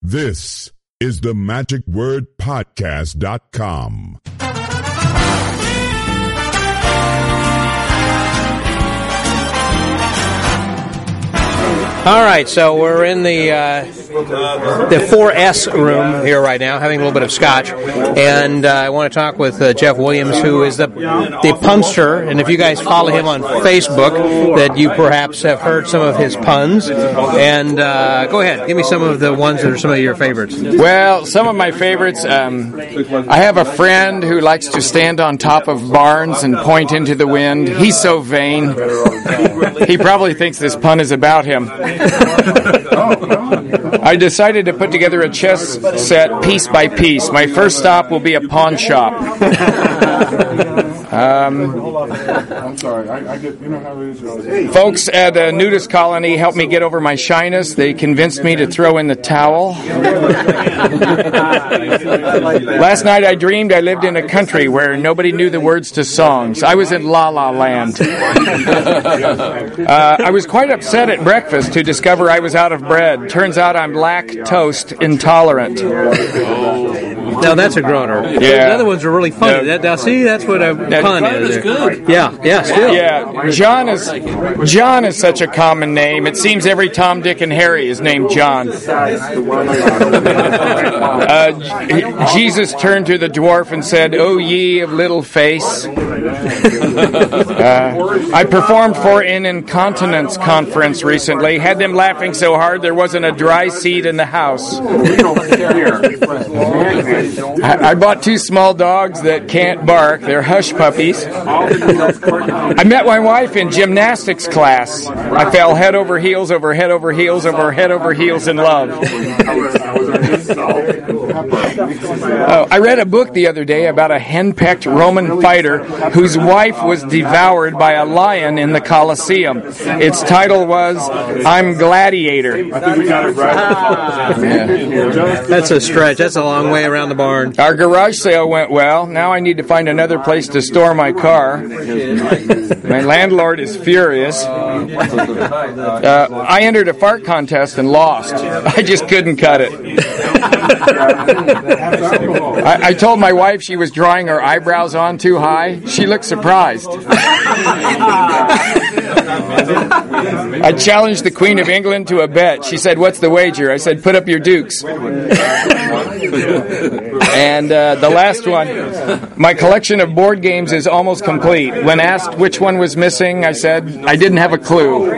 This is the MagicWordPodcast.com. All right, so we're in the 4S room here right now, having a little bit of scotch, and I want to talk with Jeff Williams, who is the punster, and if you guys follow him on Facebook, that you perhaps have heard some of his puns, and go ahead, give me some of the ones that are some of your favorites. Well, some of my favorites, I have a friend who likes to stand on top of barns and point into the wind. He's so vain. He probably thinks this pun is about him. I decided to put together a chess set piece by piece. My first stop will be a pawn shop. Folks at a nudist colony helped me get over my shyness. They convinced me to throw in the towel. Last night I dreamed I lived in a country where nobody knew the words to songs. I was in La La Land. I was quite upset at breakfast to discover I was out of bread. Turns out I'm lactose intolerant. Now that's a groaner. Yeah. The other ones are really funny. Now see, that's what a pun is. Good. Yeah, still. Yeah, John is such a common name. It seems every Tom, Dick, and Harry is named John. Jesus turned to the dwarf and said, "O ye of little face." I performed for an incontinence conference recently. Had them laughing so hard there wasn't a dry seat in the house. I bought 2 small dogs that can't bark. They're hush puppies. I met my wife in gymnastics class. I fell head over heels, over head over heels, over head over heels in love. I read a book the other day about a henpecked Roman fighter whose wife was devoured by a lion in the Colosseum. Its title was "I'm Gladiator." That's a stretch. That's a long way around the barn. Our garage sale went well. Now I need to find another place to store my car. My landlord is furious. I entered a fart contest and lost. I just couldn't cut it. I told my wife she was drawing her eyebrows on too high. She looked surprised. I challenged the Queen of England to a bet. She said, "What's the wager?" I said, "Put up your dukes." And the last one, my collection of board games is almost complete. When asked which one was missing, I said, I didn't have a clue.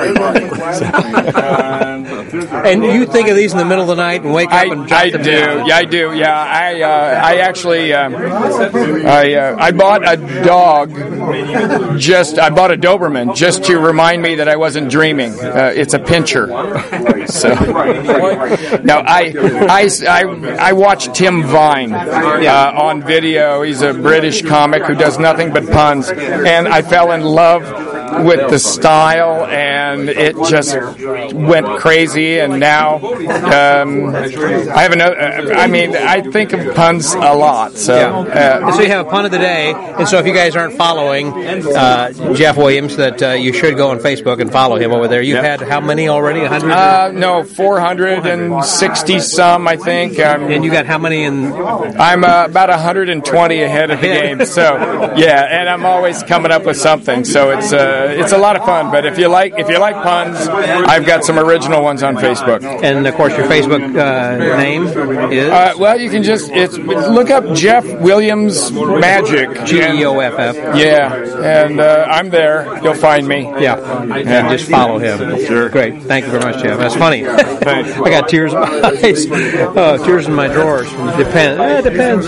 And you think of these in the middle of the night and wake up and jot them down? Yeah, I do. Yeah, I actually, I bought a dog. I bought a Doberman just to remind me that I wasn't dreaming. It's a pincher. So now I watched Tim Vine on video. He's a British comic who does nothing but puns, and I fell in love with the style, and it just went crazy. And now I have another. I think of puns a lot. So so you have a pun of the day, and so if you guys aren't following Jeff Williams, that you should go on Facebook and follow him over there. You've had how many already? 100? No, 460 some, I think. And you got how many in? I'm about 120 ahead of the game. So and I'm always coming up with something. So it's a lot of fun. But if you like puns, I've got some original ones on Facebook. And of course, your Facebook name is? Well, you can just look up Jeff Williams Magic. GEOFF. Yeah, and I'm there. You'll find me. Yeah, and just follow him. Sure. Great. Thank you very much, Jeff. That's funny. I got tears in my eyes. Tears in my drawers. Depends.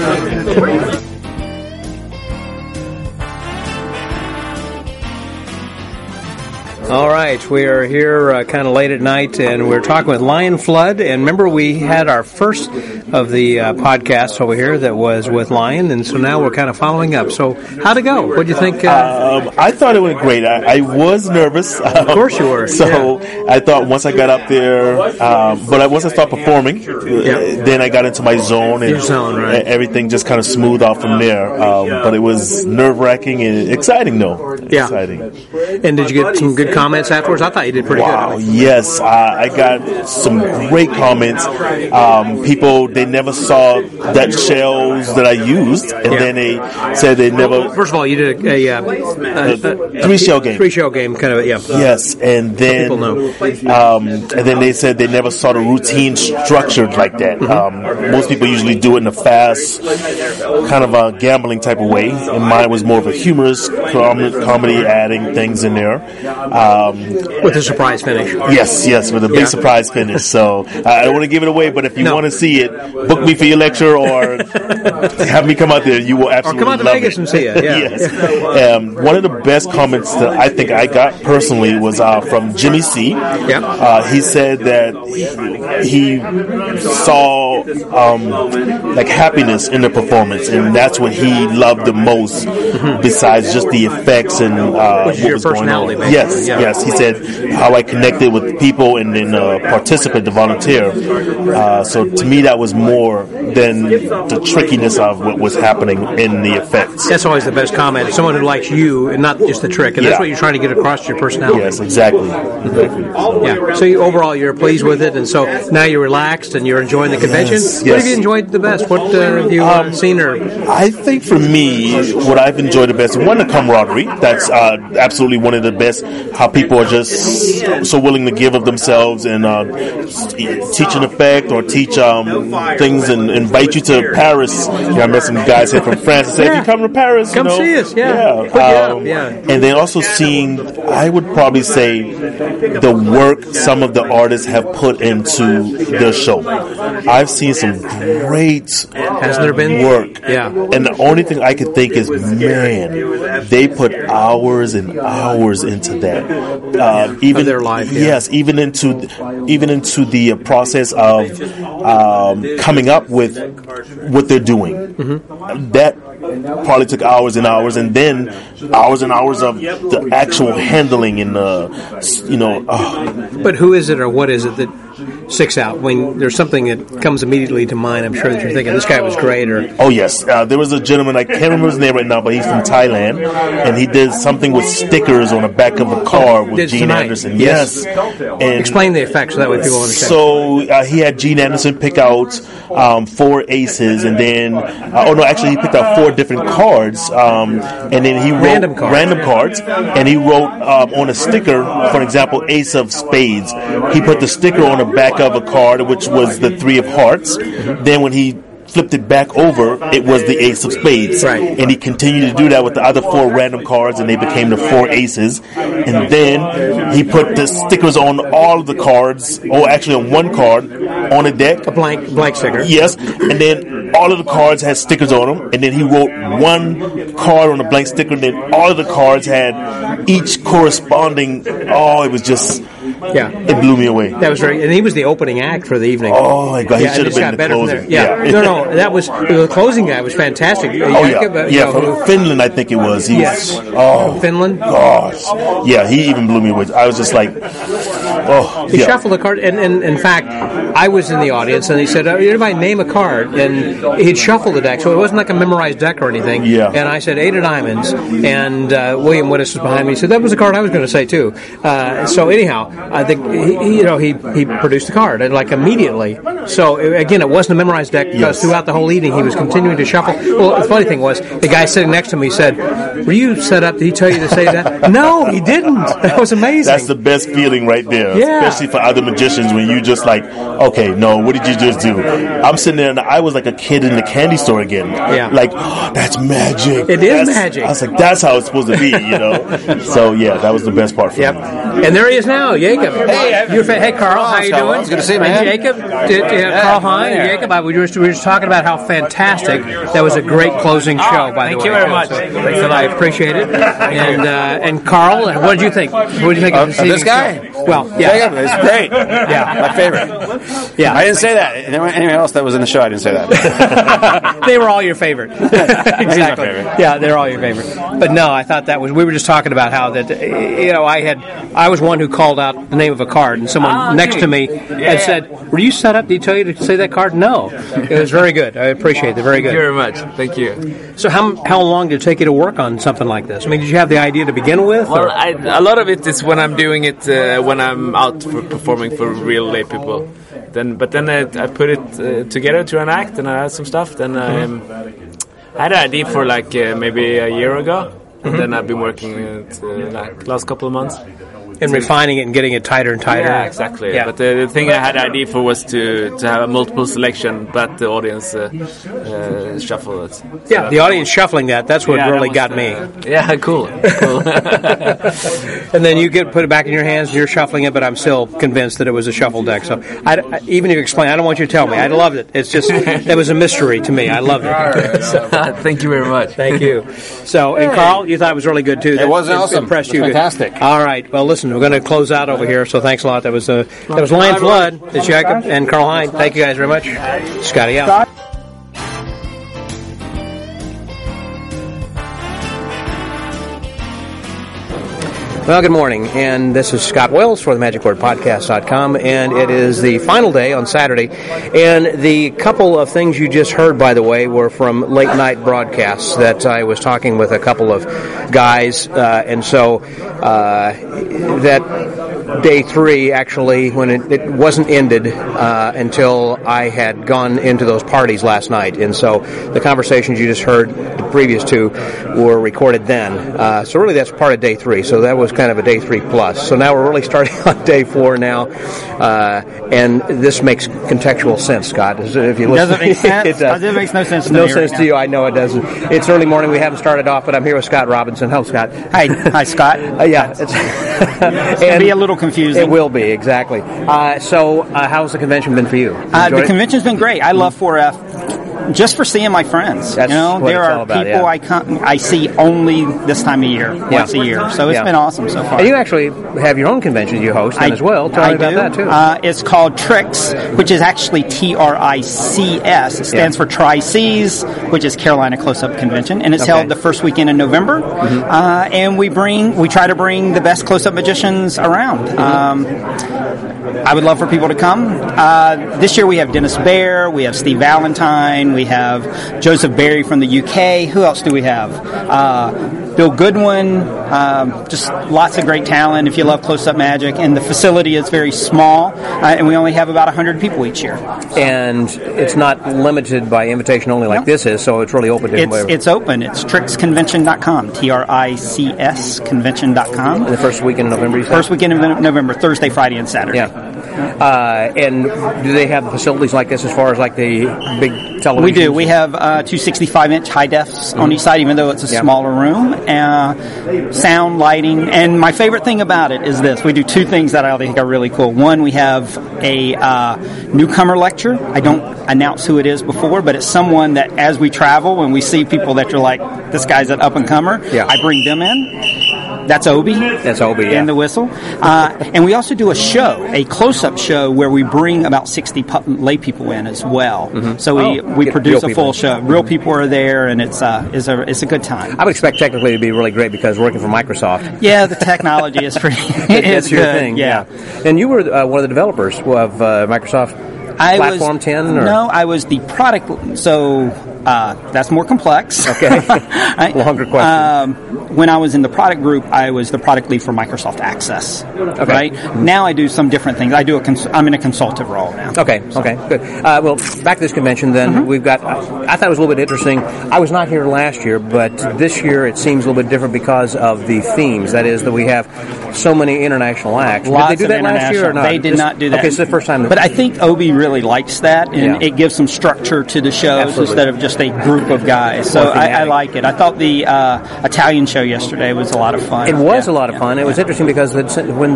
All right, we are here kind of late at night, and we're talking with Lion Flood. And remember, we had our first of the podcasts over here that was with Lion, and so now we're kind of following up. So, how'd it go? What do you think? I thought it went great. I was nervous. Of course you were. So I thought once I got up there, but once I started performing, then I got into my zone, and everything just kind of smoothed out from there. But it was nerve-wracking and exciting, though. Yeah. Exciting. And did you get some good comments afterwards? I thought you did pretty Wow, good. yes. I got some great comments. People, they never saw that shells that I used, and then they said they never... First of all, you did a 3-shell game. 3-shell game, kind of, yeah. Yes, and then People know. And then they said they never saw the routine structured like that. Most people usually do it in a fast, kind of a gambling type of way, and mine was more of a humorous comedy, adding things in there. With a surprise finish. Yes, with a big surprise finish. So I don't want to give it away, but if you want to see it, book me for your lecture or have me come out there. You will absolutely come out to love Vegas it. and see it. Yeah. Yes. One of the best comments that I think I got personally was from Jimmy C. Yeah. He said that he saw like happiness in the performance, and that's what he loved the most. Besides just the effects and what your was going on. personality, basically. Yes. He said how I connected with people and then participant, the volunteer. So to me, that was more than the trickiness of what was happening in the effects. That's always the best comment. Someone who likes you and not just the trick. And that's what you're trying to get across to your personality. Yes, exactly. Yeah. So overall, you're pleased with it, and so now you're relaxed and you're enjoying the convention. Yes. What have you enjoyed the best? What have you seen? Or I think for me, what I've enjoyed the best, one, the camaraderie. That's absolutely one of the best. How people are just so willing to give of themselves and teach an effect or teach things and invite you to Paris. I met some guys here from France and said, if you come to Paris, come see us. Yeah. And then also seeing, I would probably say, the work some of the artists have put into their show. I've seen some great Hasn't there been work. Yeah. And the only thing I could think is, man, they put hours and hours into that. Even of their life. Yeah. Yes, even into the process of coming up with what they're doing. That probably took hours and hours, and then hours and hours of the actual handling and But who is it or what is it that sticks out? When there's something that comes immediately to mind, I'm sure that you're thinking this guy was great. Or oh yes, there was a gentleman, I can't remember his name right now, but he's from Thailand, and he did something with stickers on the back of a car with Gene Anderson. Yes, and explain the effects so that way people understand. So he had Gene Anderson pick out 4 aces, and then he picked out 4 different cards, and then he wrote random cards, and he wrote on a sticker, for example, Ace of Spades. He put the sticker on the back of a card, which was the 3 of Hearts. Then when he flipped it back over, it was the Ace of Spades. Right. And he continued to do that with the other 4 random cards, and they became the 4 aces. And then he put the stickers on all of the cards, or actually on one card on a deck. A blank sticker. Yes. And then all of the cards had stickers on them, and then he wrote one card on a blank sticker, and then all of the cards had each corresponding. Oh, it was just... Yeah. It blew me away. That was very... And he was the opening act for the evening. Oh, my God. He should have been the closing. No, that was... The closing guy was fantastic. From Finland, I think it was. From Finland? Gosh. Yeah, he even blew me away. I was just like... He shuffled the card, and in fact, I was in the audience, and he said, everybody name a card, and he'd shuffled the deck, so it wasn't like a memorized deck or anything. Yeah. And I said 8 of diamonds, and William Wittes was behind me. He said, that was the card I was going to say, too. So anyhow, I think he produced the card, and like immediately. So again, it wasn't a memorized deck, because throughout the whole evening, he was continuing to shuffle. Well, the funny thing was, the guy sitting next to me said, were you set up? Did he tell you to say that? No, he didn't. That was amazing. That's the best feeling right there. Yeah. Especially for other magicians, when you just like, okay, no, what did you just do? I'm sitting there and I was like a kid in the candy store again. Yeah. Like, oh, that's magic. Is magic. I was like, that's how it's supposed to be, So yeah, that was the best part for me. And there he is now, Jacob. Hey, Carl, how you doing? It's good to see you, man. Jacob, Carl Hein, Jacob. We were just talking about how fantastic that was. A great closing show, by the way. Thank you very much. So I appreciate it. And Carl, what did you think? What did you think of this guy? Well, yeah. It's great. Yeah, my favorite. Yeah. I didn't say that. Anyone else that was in the show, I didn't say that. They were all your favorite. Exactly. favorite. Yeah, they're all your favorite. But no, I thought that was. We were just talking about how that. I was one who called out the name of a card, and someone next to me had said, "Were you set up? Did he tell you to say that card?" No. It was very good. I appreciate it. Very good. Thank you very much. Thank you. So how long did it take you to work on something like this? I mean, did you have the idea to begin with? Well, a lot of it is when I'm doing it when I'm out for performing for real lay people. Then I put it together to an act, and I had some stuff. Then I had an idea for like maybe a year ago, and then I've been working it like last couple of months. And refining it and getting it tighter and tighter. Yeah, exactly. Yeah. But the thing I had an idea for was to have a multiple selection, but the audience shuffle it. So yeah, the audience shuffling that's what really got me. Yeah, cool. And then you put it back in your hands and you're shuffling it, but I'm still convinced that it was a shuffle deck. So even if you explain, I don't want you to tell me. I loved it. It's just, that was a mystery to me. I loved it. Thank you very much. Thank you. So, and Carl, you thought it was really good too. It was awesome. Impressed you. Fantastic. All right. Well, listen, we're going to close out over here. So thanks a lot. That was Lion Flood, the Jacob, and Carl Hein. Thank you guys very much. Scotty out. Well, good morning, and this is Scott Wells for the MagicWordPodcast.com, and it is the final day on Saturday, and the couple of things you just heard, by the way, were from late-night broadcasts that I was talking with a couple of guys, and so that day 3, actually, when it wasn't ended until I had gone into those parties last night, and so the conversations you just heard, the previous 2, were recorded then. So really that's part of day 3, so that was kind of a day 3 plus. So now we're really starting on day 4 now, and this makes contextual sense, Scott. If you listen, does it make sense? It does. It makes no sense to me. No me sense right to you. I know it doesn't. It's early morning. We haven't started off, but I'm here with Scott Robinson. Hello, Scott. Hi, Scott. Yeah, it's going to be a little confusing. It will be, exactly. So how's the convention been for you? The convention's been great. I love 4F. Just for seeing my friends. That's what there it's are all about, people I see only this time of year, once a year. So it's been awesome so far. And you actually have your own convention you host as well. Tell me about that too. It's called Tricks, which is actually TRICS. It stands for Tri-Cs, which is Carolina Close-Up Convention, and it's held the first weekend in November. And we try to bring the best close-up magicians around. I would love for people to come. This year we have Dennis Bear, we have Steve Valentine, we have Joseph Barry from the UK. Who else do we have? Bill Goodwin. Just lots of great talent if you love close-up magic. And the facility is very small, and we only have about 100 people each year. And it's not limited by invitation only like this is, so it's really open to anybody. It's open. It's tricksconvention.com, TRICS convention.com. And the first weekend in November, you said? First weekend in November, Thursday, Friday, and Saturday. Yeah. And do they have facilities like this as far as like the big television? We do. We have 2 65-inch high defs on each side, even though it's a smaller room. Sound, lighting, and my favorite thing about it is this. We do 2 things that I think are really cool. One, we have a newcomer lecture. I don't announce who it is before, but it's someone that as we travel, when we see people that you're like, this guy's an up-and-comer, I bring them in. That's Obi. That's Obi, yeah. And the whistle. And we also do a close-up show where we bring about 60 lay people in as well. Mm-hmm. So we produce a full show. Real people are there, and it's a good time. I would expect technically to be really great because working for Microsoft. Yeah, the technology is pretty. That's your good. thing. Yeah. And you were one of the developers of Microsoft Platform 10? Or? No, I was the product. So that's more complex. Okay. Longer question. When I was in the product group, I was the product lead for Microsoft Access. Okay. Right? Mm-hmm. Now I do some different things. I'm in a consultative role now. Okay. Good. Well, back to this convention then. We've got, I thought it was a little bit interesting. I was not here last year, but this year it seems a little bit different because of the themes. That is that we have so many international acts. Lots did they do that last year or not? They did not do that. Okay, it's the first time. But I think Obi really likes that, and it gives some structure to the shows instead of just a group of guys. So I like it. I thought the Italian show yesterday was a lot of fun. It was a lot of fun. It was interesting because when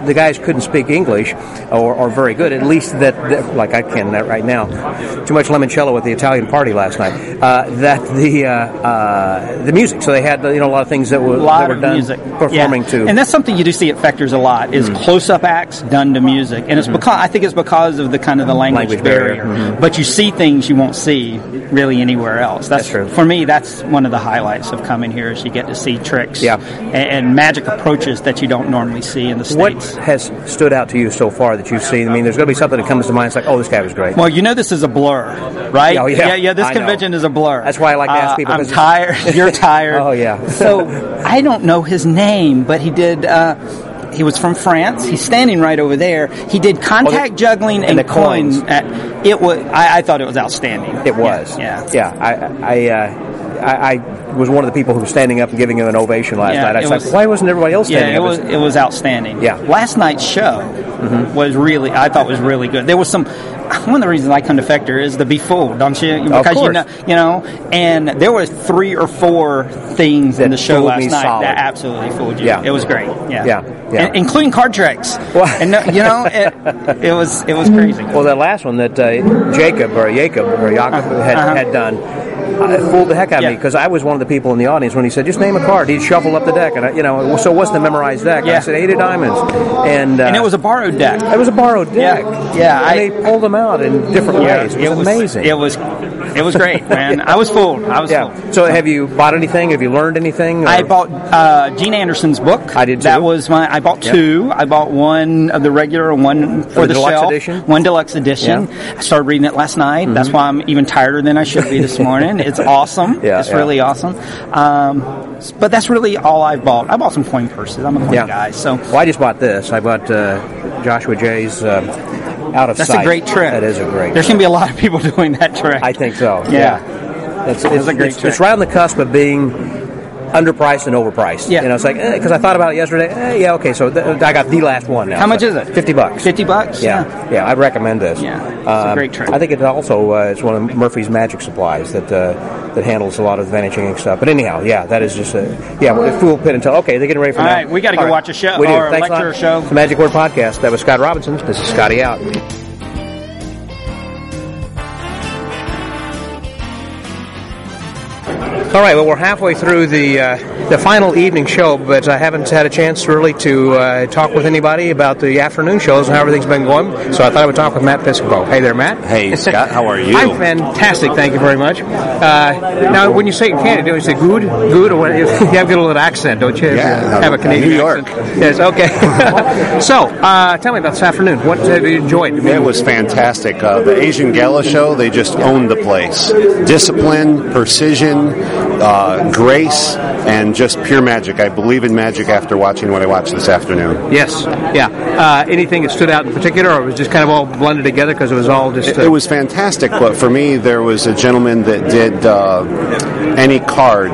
the guys couldn't speak English or very good, at least that like I can that right now. Too much limoncello at the Italian party last night. That the music. So they had a lot of things that were done music. performing to. And that's something you do see at Fechter's a lot is close-up acts done to music, and it's because of the kind of the language barrier. Mm-hmm. But you see things you won't see really anywhere else. That's true. For me, that's one of the highlights of coming here is you get to see tricks Yeah. and magic approaches that you don't normally see in the States. What has stood out to you so far that you've seen? I mean, there's going to be something that comes to mind. It's like, oh, this guy was great. Well, this is a blur, right? Oh, yeah. This I know. convention is a blur. That's why I like to ask people. I'm tired. You're tired. Oh, yeah. So I don't know his name, but he did. He was from France. He's standing right over there. He did contact juggling and the coins. It was. I thought it was outstanding. It was. Yeah. I was one of the people who was standing up and giving him an ovation last night. I was like, why wasn't everybody else standing up? It was outstanding. Yeah. Last night's show was I thought was really good. There was some. One of the reasons I come to Fechter is to be fooled, don't you? Because of course. And there were 3 or 4 things in the show last night solid. that absolutely fooled you. Yeah. It was great. Yeah. Yeah. Including card tricks. Well, and it was crazy. Well, that last one that Jacob had done. It fooled the heck out of me because I was one of the people in the audience when he said, "Just name a card." He'd shuffle up the deck, and so what's the memorized deck? Yeah. I said 8 of diamonds, and it was a borrowed deck. It was a borrowed deck. Yeah. And they pulled them out in different ways. It was amazing. It was great, man. I was fooled. Fooled. So, have you bought anything? Have you learned anything? I bought Gene Anderson's book. I did too. That was I bought 2. I bought one of the regular, one for the deluxe shelf, edition? one deluxe edition. Yeah. I started reading it last night. Mm-hmm. That's why I'm even tireder than I should be this morning. It's awesome. It's really awesome. But that's really all I've bought. I bought some coin purses. I'm a coin guy. So, I just bought this. I bought Joshua Jay's Out of That's Sight. a great trick. That is a great There's going to be a lot of people doing that trick. I think so. Yeah. It's a great trick. It's right on the cusp of being underpriced and overpriced. Yeah. It's like, because I thought about it yesterday. Okay, so I got the last one now. How much is it? $50. $50? Yeah, I'd recommend this. Yeah, it's a great trick. I think it also it's one of Murphy's Magic Supplies that handles a lot of the Vanishing Ink stuff. But anyhow, that is just Fool Pit until, okay, they're getting ready for now. All right, we got to go watch a show. We do. Or a Thanks lecture a lot. show. The Magic Word Podcast. That was Scott Robinson. This is Scotty out. All right, well, we're halfway through the final evening show, but I haven't had a chance really to talk with anybody about the afternoon shows and how everything's been going, so I thought I would talk with Matt Piscopo. Hey there, Matt. Hey, Scott, how are you? I'm fantastic, thank you very much. Now, when you say in Canada, do you say good, or what? You have a little accent, don't you? Yeah, have a Canadian New York. accent. Yes, okay. So, tell me about this afternoon. What have you enjoyed? It was fantastic. The Asian Gala show, they just owned the place. Discipline, precision, grace, and just pure magic. I believe in magic after watching what I watched this afternoon. Yes, yeah. Anything that stood out in particular, or it was just kind of all blended together because it was all just... It was fantastic, but for me, there was a gentleman that did any card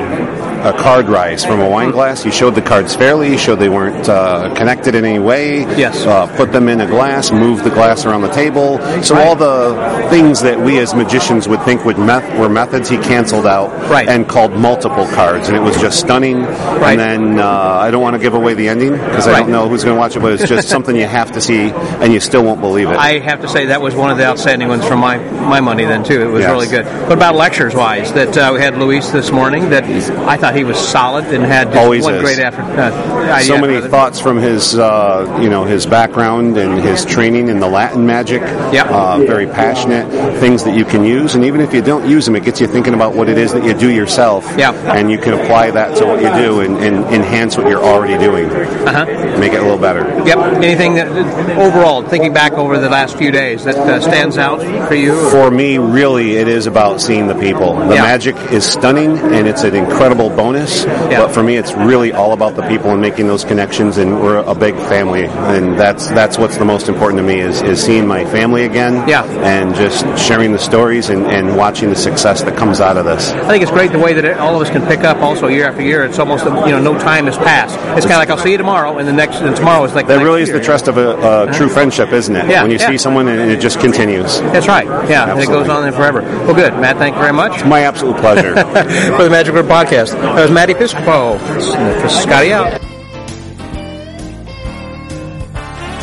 rise from a wine glass. He showed the cards fairly. He showed they weren't connected in any way. Yes. Put them in a glass, moved the glass around the table. So all the things that we as magicians would think were methods, he canceled out and called multiple cards. And it was just stunning. And then I don't want to give away the ending because I don't know who's going to watch it, but it's just something you have to see and you still won't believe it. I have to say that was one of the outstanding ones from my money then, too. It was really good. What about lectures-wise? That we had Luis this morning that I thought he was solid and had one great idea. So many thoughts from his his background and his training in the Latin magic. Very passionate, things that you can use, and even if you don't use them, it gets you thinking about what it is that you do yourself. And you can apply that to what you do and enhance what you're already doing. Make it a little better. Anything that overall, thinking back over the last few days, that stands out for you? For me, really, it is about seeing the people. The magic is stunning, and it's an incredible bonus. But for me, it's really all about the people and making those connections, and we're a big family, and that's what's the most important to me is seeing my family again, and just sharing the stories and watching the success that comes out of this. I think it's great the way that all of us can pick up also year after year. It's almost no time has passed. It's kind of like I'll see you tomorrow, and tomorrow is like that. Really is the trust of a true friendship, isn't it? When you see someone and it just continues. That's right. And it goes on there forever. Well, good, Matt. Thank you very much. It's my absolute pleasure. For the Magic Word Podcast, that was Matty Piscopo. This is Scotty out.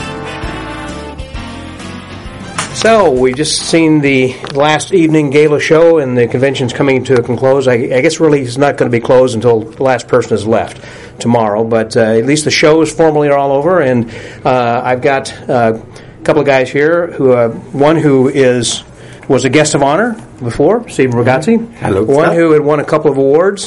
So we've just seen the last evening gala show, and the convention's coming to a close. I guess really it's not going to be closed until the last person has left tomorrow, but at least the shows formally are all over, and I've got a couple of guys here, one who was a guest of honor before, Stephen Ragazzi. Hello. One who had won a couple of awards.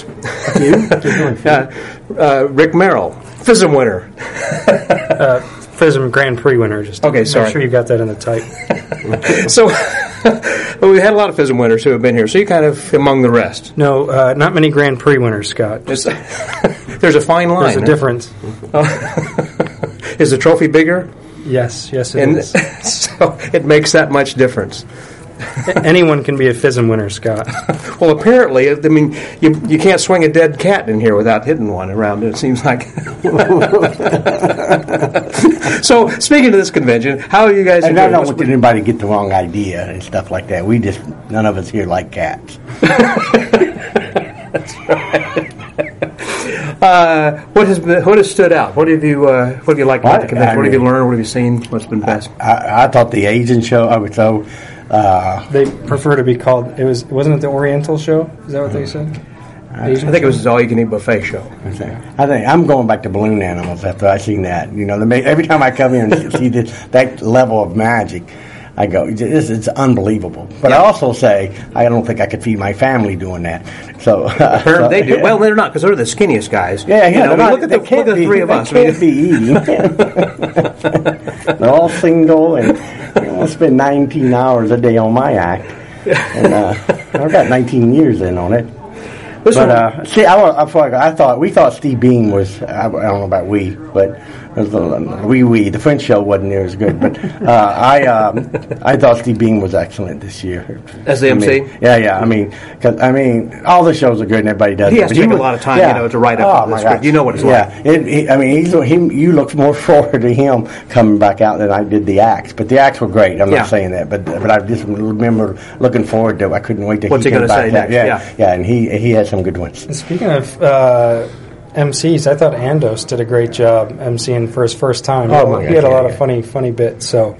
Rick Merrill, FISM winner. FISM Grand Prix winner. Just to sorry. Make sure you got that in the type. So, we've had a lot of FISM winners who have been here, so you're kind of among the rest. No, not many Grand Prix winners, Scott. There's a fine line. There's a difference. Is the trophy bigger? Yes, it is. So it makes that much difference. Anyone can be a FISM winner, Scott. Well, apparently, I mean, you can't swing a dead cat in here without hitting one around it seems like. So, speaking of this convention, how are you guys doing? I don't want anybody to get the wrong idea and stuff like that. None of us here like cats. That's right. What has stood out? What have you liked about the convention? What have you learned? What have you seen? What's been best? I thought the Asian show. I was so. They prefer to be called. Wasn't it the Oriental show? Is that what they said? I think it was all you can eat buffet show. I think I'm going back to balloon animals after I seen that. Every time I come here and see that level of magic, I go, it's unbelievable. But I also say, I don't think I could feed my family doing that. So they do. Well, they're not, because they're the skinniest guys. Yeah. Look at the three of us. They can't be eating. They're all single, and I spend 19 hours a day on my act. And I've got 19 years in on it. We thought Steve Beam was. I don't know about but the French show wasn't near as good. But I thought Steve Beam was excellent this year as the MC. Because all the shows are good and everybody does. He has to take a lot of time, to write up the script. You know what it's like. You look more forward to him coming back out than I did the acts. But the acts were great. I'm not saying that, but I just remember looking forward to. I couldn't wait to. What's he going to say next? Yeah, and he had some good ones. And speaking of MCs, I thought Andos did a great job MCing for his first time. He had a lot of funny bits. So,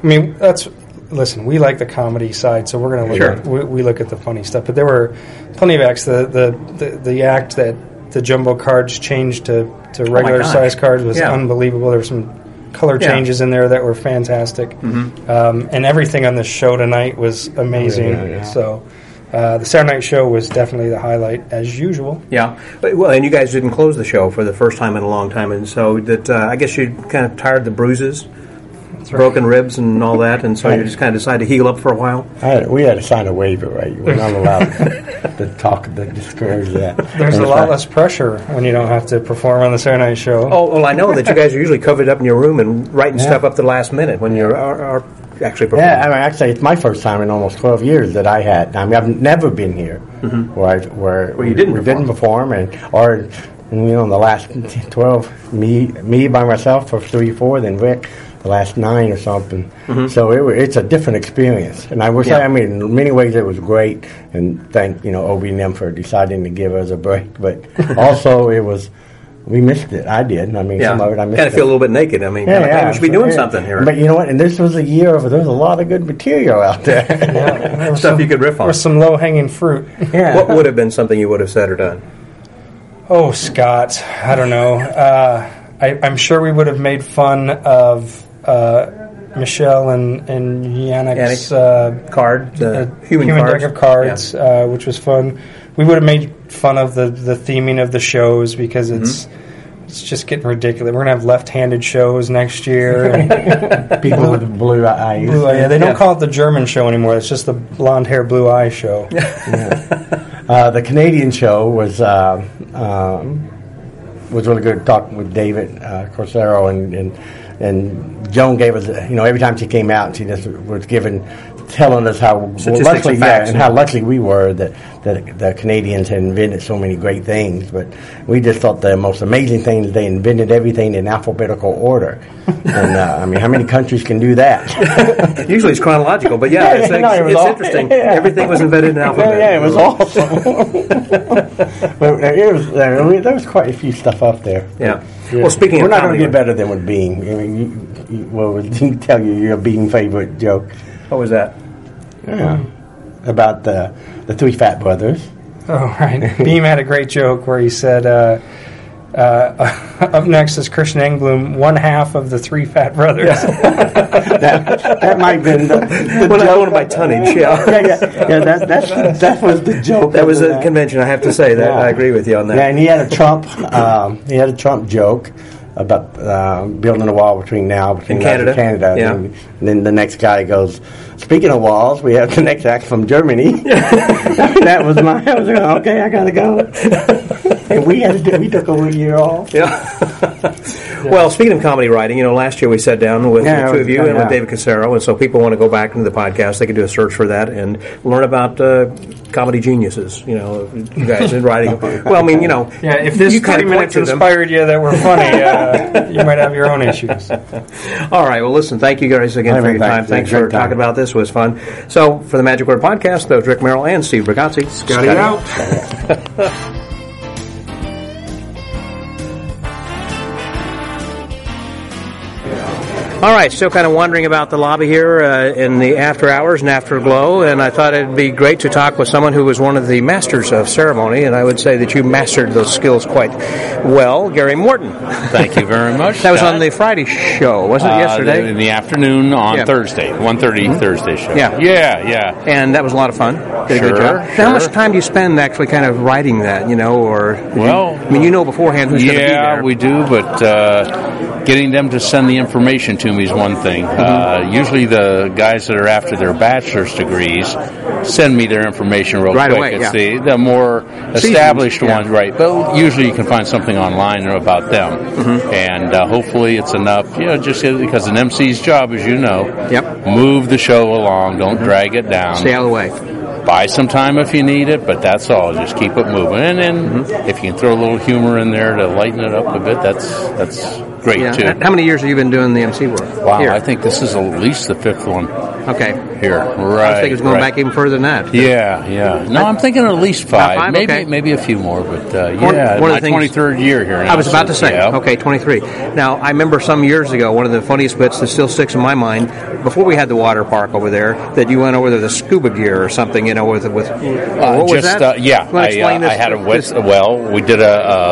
listen, we like the comedy side, so we're going to look at we look at the funny stuff. But there were plenty of acts. The act that the jumbo cards changed to regular size cards was unbelievable. There were some color changes in there that were fantastic, and everything on this show tonight was amazing. So. The Saturday night show was definitely the highlight, as usual. Yeah. Well, and you guys didn't close the show for the first time in a long time, and so that I guess you kind of tired the bruises, broken ribs and all that, and so you just kind of decided to heal up for a while? We had to sign a waiver, right? We're not allowed to discourage that. There's a lot less pressure when you don't have to perform on the Saturday night show. Oh, well, I know that you guys are usually covered up in your room and writing stuff up to the last minute when you're actually performing. Yeah, actually, it's my first time in almost 12 years that I had. I've never been here where you didn't perform, or in the last 12, me by myself for 3 or 4, then Rick the last 9 or something. So it's a different experience, and I would say, in many ways it was great, and thank Obie and them for deciding to give us a break, but also we missed it. I did. Some of it I missed. Kind of feel a little bit naked. We should be doing something here. But you know what? And this was a year of. There was a lot of good material out there. Stuff you could riff on. Or some low hanging fruit. Yeah. What would have been something you would have said or done? Oh, Scott, I don't know. I'm sure we would have made fun of Michelle and Yannick's card, human deck of cards, which was fun. We would have made fun of the theming of the shows because it's just getting ridiculous. We're going to have left-handed shows next year. People with blue eyes. They don't call it the German show anymore. It's just the blonde hair, blue eye show. The Canadian show was really good. Talking with David Corsaro and Joan gave us. Every time she came out, she just was telling us how lucky we were that the Canadians had invented so many great things. But we just thought the most amazing thing is they invented everything in alphabetical order. And how many countries can do that? Usually it's chronological, but it's interesting. Yeah. Everything was invented in alphabet. It was awesome. But there was quite a few stuff up there. Yeah. Well, speaking we're not going to get better than with Bean. We'll tell you your Bean favorite joke. What was that? Yeah. About the three fat brothers. Oh, right. Beam had a great joke where he said, up next is Christian Engbloom, one half of the three fat brothers. that might have been the joke. I wanted my tonnage, yeah, that was the joke. That was the convention, I have to say. That I agree with you on that. Yeah, and he had a Trump joke about building a wall between Canada and Canada. Yeah. And then the next guy goes, speaking of walls, we have the next act from Germany. I was like, okay, I gotta go. And we took a whole year off. Yeah. Well, speaking of comedy writing, last year we sat down with the two of you and with David Casero, and so people want to go back into the podcast, they can do a search for that and learn about comedy geniuses, you guys in writing. Well, I mean, Yeah, if this 30 minutes inspired you that were funny, you might have your own issues. All right, well, listen, thank you guys again for your time. Thanks for talking about this. It was fun. So, for the Magic Word Podcast, that was Rick Merrill and Steve Brigazzi. Scotty out. All right, still kind of wondering about the lobby here in the after hours and afterglow, and I thought it'd be great to talk with someone who was one of the masters of ceremony, and I would say that you mastered those skills quite well, Gary Morton. Thank you very much. That was on the Friday show, wasn't it, yesterday? In the afternoon on Thursday, 1:30 Thursday show. Yeah. And that was a lot of fun. Did a good job. Sure. How much time do you spend actually kind of writing that, or... Well... beforehand who's going to be there. Yeah, we do, but getting them to send the information to me is one thing. Usually the guys that are after their bachelor's degrees send me their information real quick. Away, it's the more established ones, right? But usually you can find something online about them. And hopefully it's enough, just because an MC's job, as you know, move the show along, don't drag it down. Stay out of the way. Buy some time if you need it, but that's all. Just keep it moving. And then if you can throw a little humor in there to lighten it up a bit, that's great, too. How many years have you been doing the MC work? Wow, here? I think this is at least the fifth one. Okay. Here, right. I was thinking it was going back even further than that. Yeah. No, I'm thinking at least five. About five? Maybe a few more, but one of my the things, 23rd year here now. I was about to say, okay, 23. Now, I remember some years ago, one of the funniest bits that still sticks in my mind, before we had the water park over there, that you went over there with a scuba gear or something, with what was that? I had a we did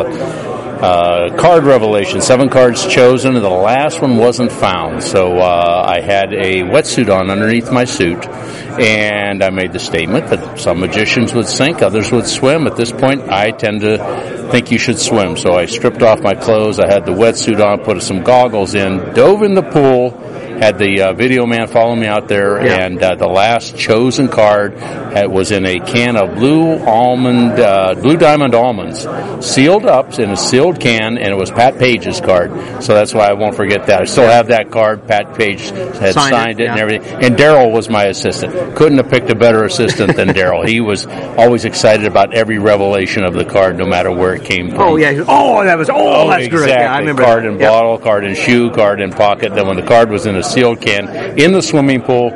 a card revelation, 7 cards chosen, and the last one wasn't found. So I had a wetsuit on underneath my suit, and I made the statement that some magicians would sink, others would swim. At this point, I tend to think you should swim. So I stripped off my clothes, I had the wetsuit on, put some goggles in, dove in the pool, had the video man follow me out there, and the last chosen card was in a can of Blue Diamond almonds, sealed up in a sealed can, and it was Pat Page's card. So that's why I won't forget that. I still have that card. Pat Page had signed it and everything. And Daryl was my assistant. Couldn't have picked a better assistant than Daryl. He was always excited about every revelation of the card, no matter where it came from. Oh, yeah. That's exactly. great. Yeah, I remember card in bottle, card in shoe, card in pocket. Then when the card was in a sealed can in the swimming pool,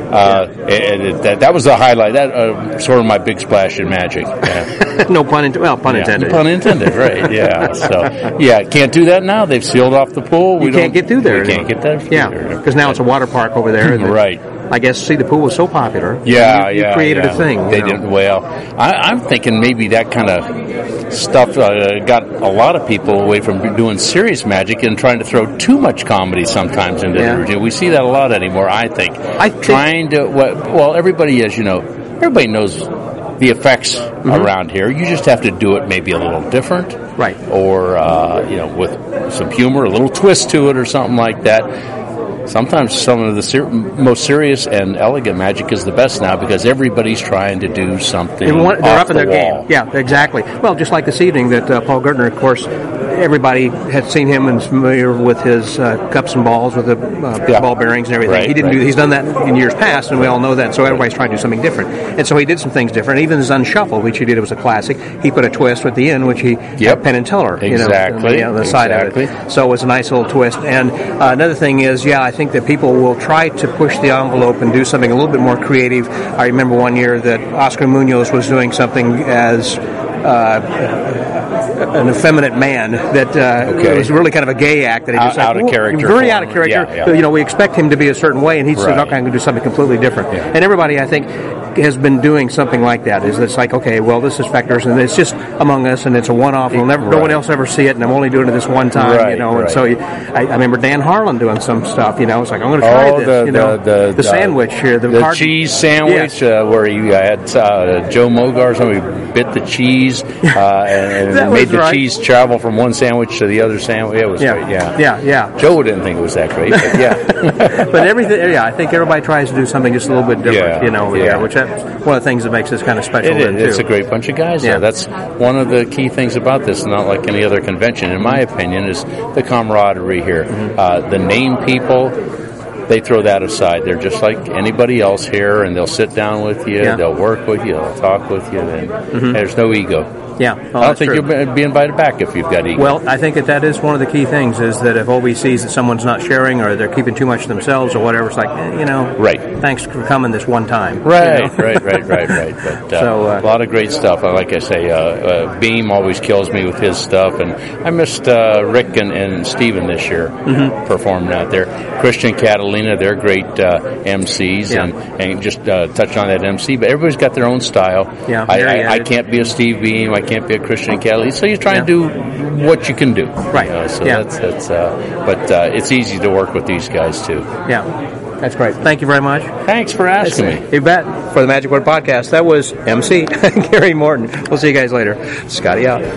that was the highlight. That sort of my big splash in magic. No pun intended. Well, pun intended. Pun intended, right? Yeah. So can't do that now. They've sealed off the pool. You can't get through there. We can't get that. Because now it's a water park over there. Right. I guess, the pool was so popular. You created a thing. They didn't. Well, I'm thinking maybe that kind of stuff got a lot of people away from doing serious magic and trying to throw too much comedy sometimes into the routine. We see that a lot anymore, I think. Everybody, as you know, everybody knows the effects around here. You just have to do it maybe a little different. Right. Or, with some humor, a little twist to it or something like that. Sometimes some of the most serious and elegant magic is the best now because everybody's trying to do something they're up in their wall. game. Yeah, exactly. Well, just like this evening that Paul Gertner, of course, everybody had seen him and is familiar with his cups and balls with the ball bearings and everything. Right, He's done that in years past, and we all know that. So everybody's trying to do something different. And so he did some things different. Even his Unshuffled, which he did, it was a classic. He put a twist at the end, which he had Penn and Teller. Exactly. The side of it. So it was a nice little twist. And another thing is, I think that people will try to push the envelope and do something a little bit more creative. I remember one year that Oscar Munoz was doing something as an effeminate man that it was really kind of a gay act that he just out of character, very out of character. Yeah. You know, we expect him to be a certain way, and he said, "Okay, I'm going to do something completely different." Yeah. And everybody, I think, has been doing something like that. Is it's like, okay, well, this is Fechter's, and it's just among us, and it's a one-off. No one else ever see it, and I'm only doing it this one time. You know, and so I remember Dan Harlan doing some stuff. You know, it's like, I'm going to try this. The sandwich here, the cheese sandwich, where you had Joe Mogar, somebody bit the cheese and made the cheese travel from one sandwich to the other sandwich. It was great. Yeah. Joe didn't think it was that great, but yeah. But everything, I think everybody tries to do something just a little bit different. You know, which that's one of the things that makes this kind of special. It's a great bunch of guys. Yeah. That's one of the key things about this. Not like any other convention, in my opinion, is the camaraderie here. The name people, they throw that aside. They're just like anybody else here, and they'll sit down with you, they'll work with you, they'll talk with you, and there's no ego. Yeah, I don't think you'll be invited back if you've got ego. Well, I think that is one of the key things, is that if OB sees that someone's not sharing or they're keeping too much to themselves or whatever, it's like, right. Thanks for coming this one time. Right. But a lot of great stuff. Like I say, Beam always kills me with his stuff, and I missed Rick and Steven this year performing out there. Christian Catalina, they're great MCs, and just touch on that MC, but everybody's got their own style. Yeah, I can't be a Steve Beam. I can't be a Christian Catalina. So you try and do what you can do. Right. That's but it's easy to work with these guys too. Yeah. That's great. Thank you very much. Thanks for asking me. You bet. For the Magic Word Podcast, that was MC Gary Morton. We'll see you guys later. Scotty out.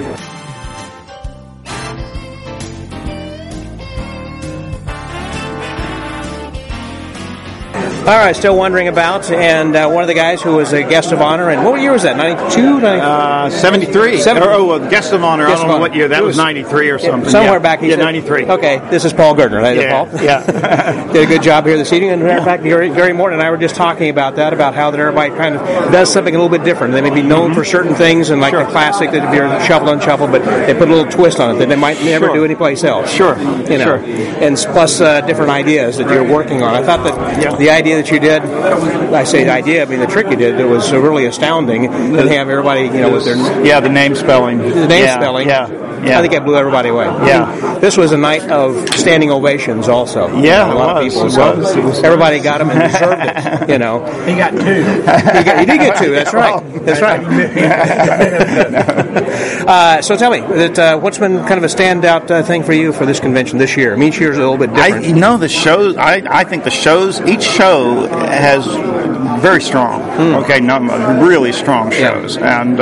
All right, still wondering about, and one of the guys who was a guest of honor, and what year was that, 92? 73. Guest of honor, I don't know what year, that was 93 or something. Somewhere back in 93. Okay, this is Paul Gertner. Paul? Yeah. Did a good job here this evening, and in fact, Gary Morton and I were just talking about that, about how that everybody kind of does something a little bit different. They may be known for certain things, and like the classic, that if you're shuffle and shuffle, but they put a little twist on it that they might never do anyplace else. Sure. And plus different ideas that you're working on. I thought that the idea that you did, I say the idea, I mean the trick you did, it was really astounding, and have everybody, with their the name spelling. I think that blew everybody away. Yeah. This was a night of standing ovations also. Yeah, a lot of people. So everybody got them and deserved it. He got two. He did get two. That's right. That's right. So tell me, what's been kind of a standout thing for you for this convention this year? I mean, each year's a little bit different. The shows. I think the shows. Each show has very strong. Really strong shows, and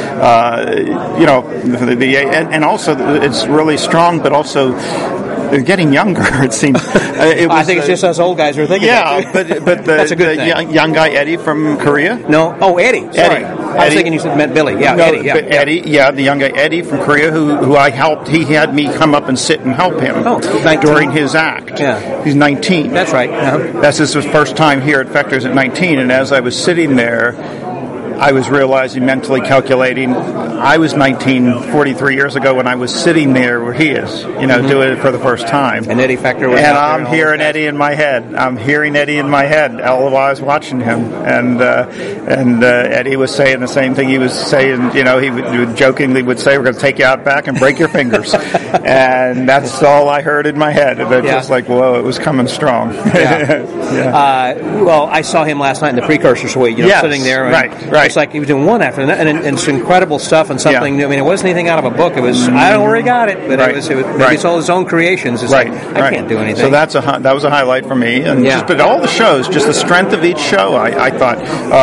and also it's really strong, but also they're getting younger. It seems. I think it's just us old guys who are thinking. Yeah, but that's a good thing. Young guy Eddie from Korea. No, Eddie. Sorry, I was thinking you meant Billy. Yeah, no, Eddie. Yeah, but Eddie. Yeah, the young guy Eddie from Korea, who I helped. He had me come up and sit and help him during his act. Yeah, he's 19. That's right. That's his first time here at Fechter's at 19, and as I was sitting there, I was realizing, mentally calculating, I was 19 43 years ago when I was sitting there where he is, doing it for the first time. And Eddie Fechter was and I'm hearing Eddie in my head. I'm hearing Eddie in my head all while I was watching him. And Eddie was saying the same thing. He was saying, he would jokingly would say, we're going to take you out back and break your fingers. And that's all I heard in my head. But just like, whoa, it was coming strong. Well, I saw him last night in the Precursor Suite, sitting there. Right. It's like he was doing one after another, and it's incredible stuff and something new. I mean, it wasn't anything out of a book. It was, I don't know where he got it, but it was maybe it's all his own creations. It's like, I can't do anything. So that was a highlight for me. And but all the shows, just the strength of each show, I thought,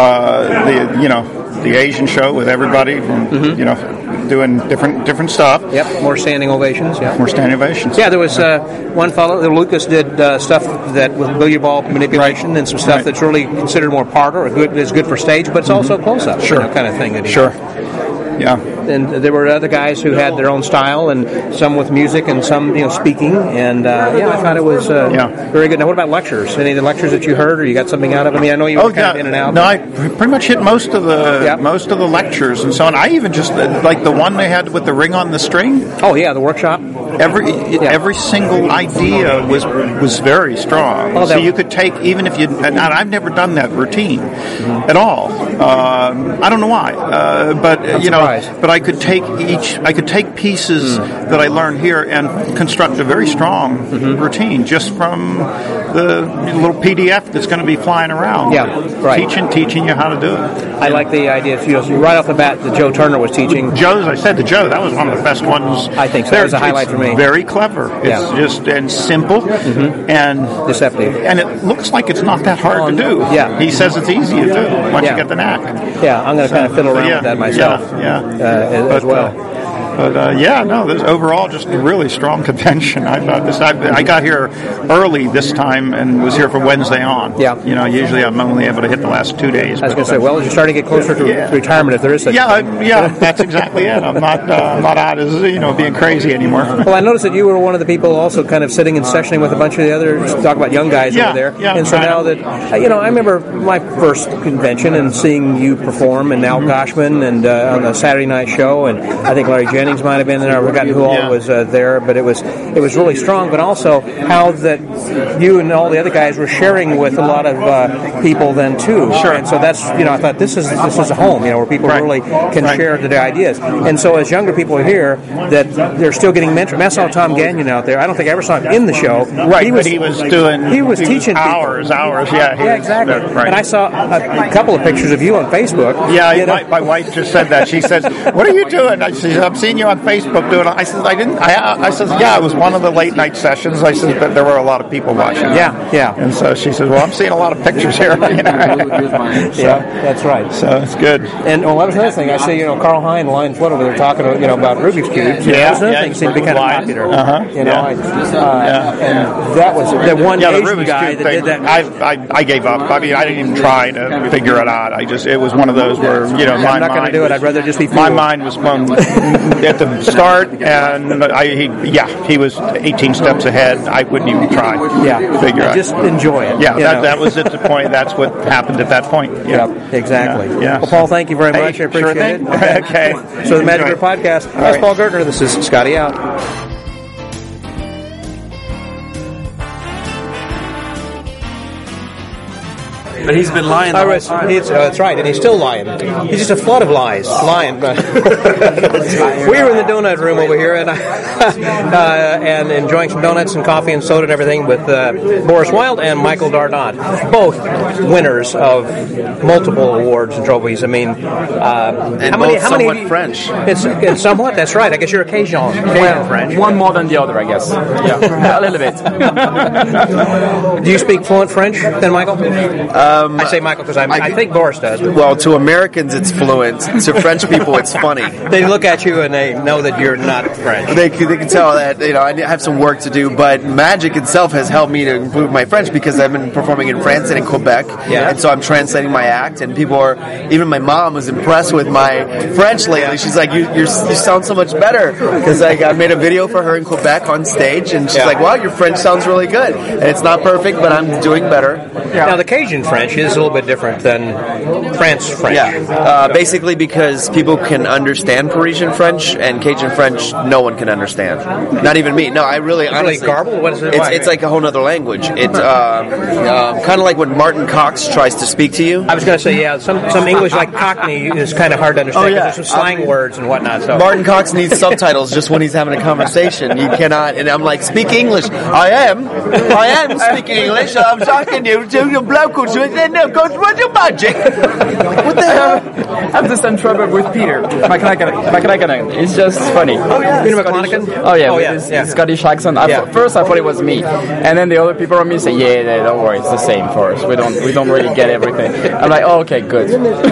the Asian show with everybody, doing different stuff. Yep, more standing ovations. Yeah, more standing ovations. Yeah, there was one fellow, Lucas, did stuff that with billiard ball manipulation and some stuff that's really considered more parlor, is good for stage, but it's also close up, kind of thing. That he Yeah. And there were other guys who had their own style, and some with music and some, speaking. And I thought it was very good. Now, what about lectures? Any of the lectures that you heard, or you got something out of? I mean, I know you were kind of in and out. No, I pretty much hit most of the lectures and so on. I even just like the one they had with the ring on the string. Oh yeah, the workshop. every single idea was very strong. So you could take, even if you, and I've never done that routine at all. I don't know why, but but I could take pieces that I learned here and construct a very strong routine just from the little PDF that's going to be flying around. Yeah, right. Teaching you how to do it. I like the idea. Right off the bat, that Joe Turner was teaching. I said to Joe, that was one of the best ones. I think so. That was a highlight for me. Very clever. It's just and simple and deceptive. And it looks like it's not that hard to do. Yeah. He says it's easy to do once you get the knack. Yeah, I'm going to kind of fiddle around with that myself. As well. This overall just a really strong convention. I thought this. I got here early this time and was here for Wednesday on. Yeah. Usually I'm only able to hit the last 2 days. I was going to say, well, as you're starting to get closer to retirement, if there is such. That's exactly it. I'm not out as being crazy anymore. Well, I noticed that you were one of the people also kind of sitting and sessioning with a bunch of the others, talk about young guys over there. Yeah. And so now that I remember my first convention and seeing you perform, and Al Goshman, and on the Saturday night show, and I think Larry Jennings might have been there. I forgot who all was there, but it was really strong. But also how that you and all the other guys were sharing with a lot of people then too. Sure. And so that's I thought this is a home, where people really can share their ideas. And so as younger people are here, that they're still getting mentored. I saw Tom Gagnon out there. I don't think I ever saw him in the show. Right, he was teaching hours. Yeah, exactly. Right. And I saw a couple of pictures of you on Facebook. Yeah, my wife just said that. She says, "What are you doing?" I said, "I'm seeing you on Facebook doing it." I said, "I didn't." I said, "Yeah, it was one of the late night sessions." I said, "But there were a lot of people watching." Yeah. And so she says, "Well, I'm seeing a lot of pictures here." That's right. So it's good. And that was another thing. I see, Carl Hine, Lions One over there talking, about Rubik's Cubes. That was another thing seemed to be kind of popular. And that was the one Asian guy that did that. I gave up. I mean, I didn't even try to figure it out. it was one of those where I'm not going to do it. I'd rather just be fooled. My mind was blown at the start, and he was 18 steps ahead. I wouldn't even try. Figure out. Just enjoy it. That was at the point. That's what happened at that point. Exactly. Yeah. Well, Paul, thank you very much. I appreciate it. Okay. So the Magic Group Podcast. That's Paul Gertner. This is Scotty out. But he's been lying. That's right, and he's still lying. He's just a flood of lies. Lying. We were in the donut room over here, and and enjoying some donuts and coffee and soda and everything with Boris Wilde and Michael Dardant, both winners of multiple awards and trophies. I mean, how many? French. It's somewhat. That's right. I guess you're a Cajun French. One more than the other, I guess. Yeah, a little bit. Do you speak fluent French, then, Michael? I say Michael because I think Boris does. Well, to Americans it's fluent. To French people it's funny. They look at you and they know that you're not French. They can tell that I have some work to do, but Magic itself has helped me to improve my French because I've been performing in France and in Quebec, and so I'm translating my act, and people are, even my mom was impressed with my French lately. She's like, you sound so much better, because I made a video for her in Quebec on stage, and she's like, wow, your French sounds really good, and it's not perfect, but I'm doing better. Now the Cajun French is a little bit different than France French. Basically because people can understand Parisian French, and Cajun French no one can understand. Not even me. No, I really honestly garbled. What is it? It's like a whole other language. It's kind of like when Martin Cox tries to speak to you. I was going to say, some English like Cockney is kind of hard to understand. There's some slang words and whatnot. So Martin Cox needs subtitles just when he's having a conversation. You cannot. And I'm like, speak English. I am speaking English. I'm talking to you locals. No, what's your magic? What the hell? I have the same trouble with Peter McConaughey. It's just funny. Peter McConaughey? Oh yeah, his Scottish accent. First I thought it was me, and then the other people around me say, "Yeah, don't worry, it's the same for us. We don't really get everything." I'm like, "Oh, okay, good."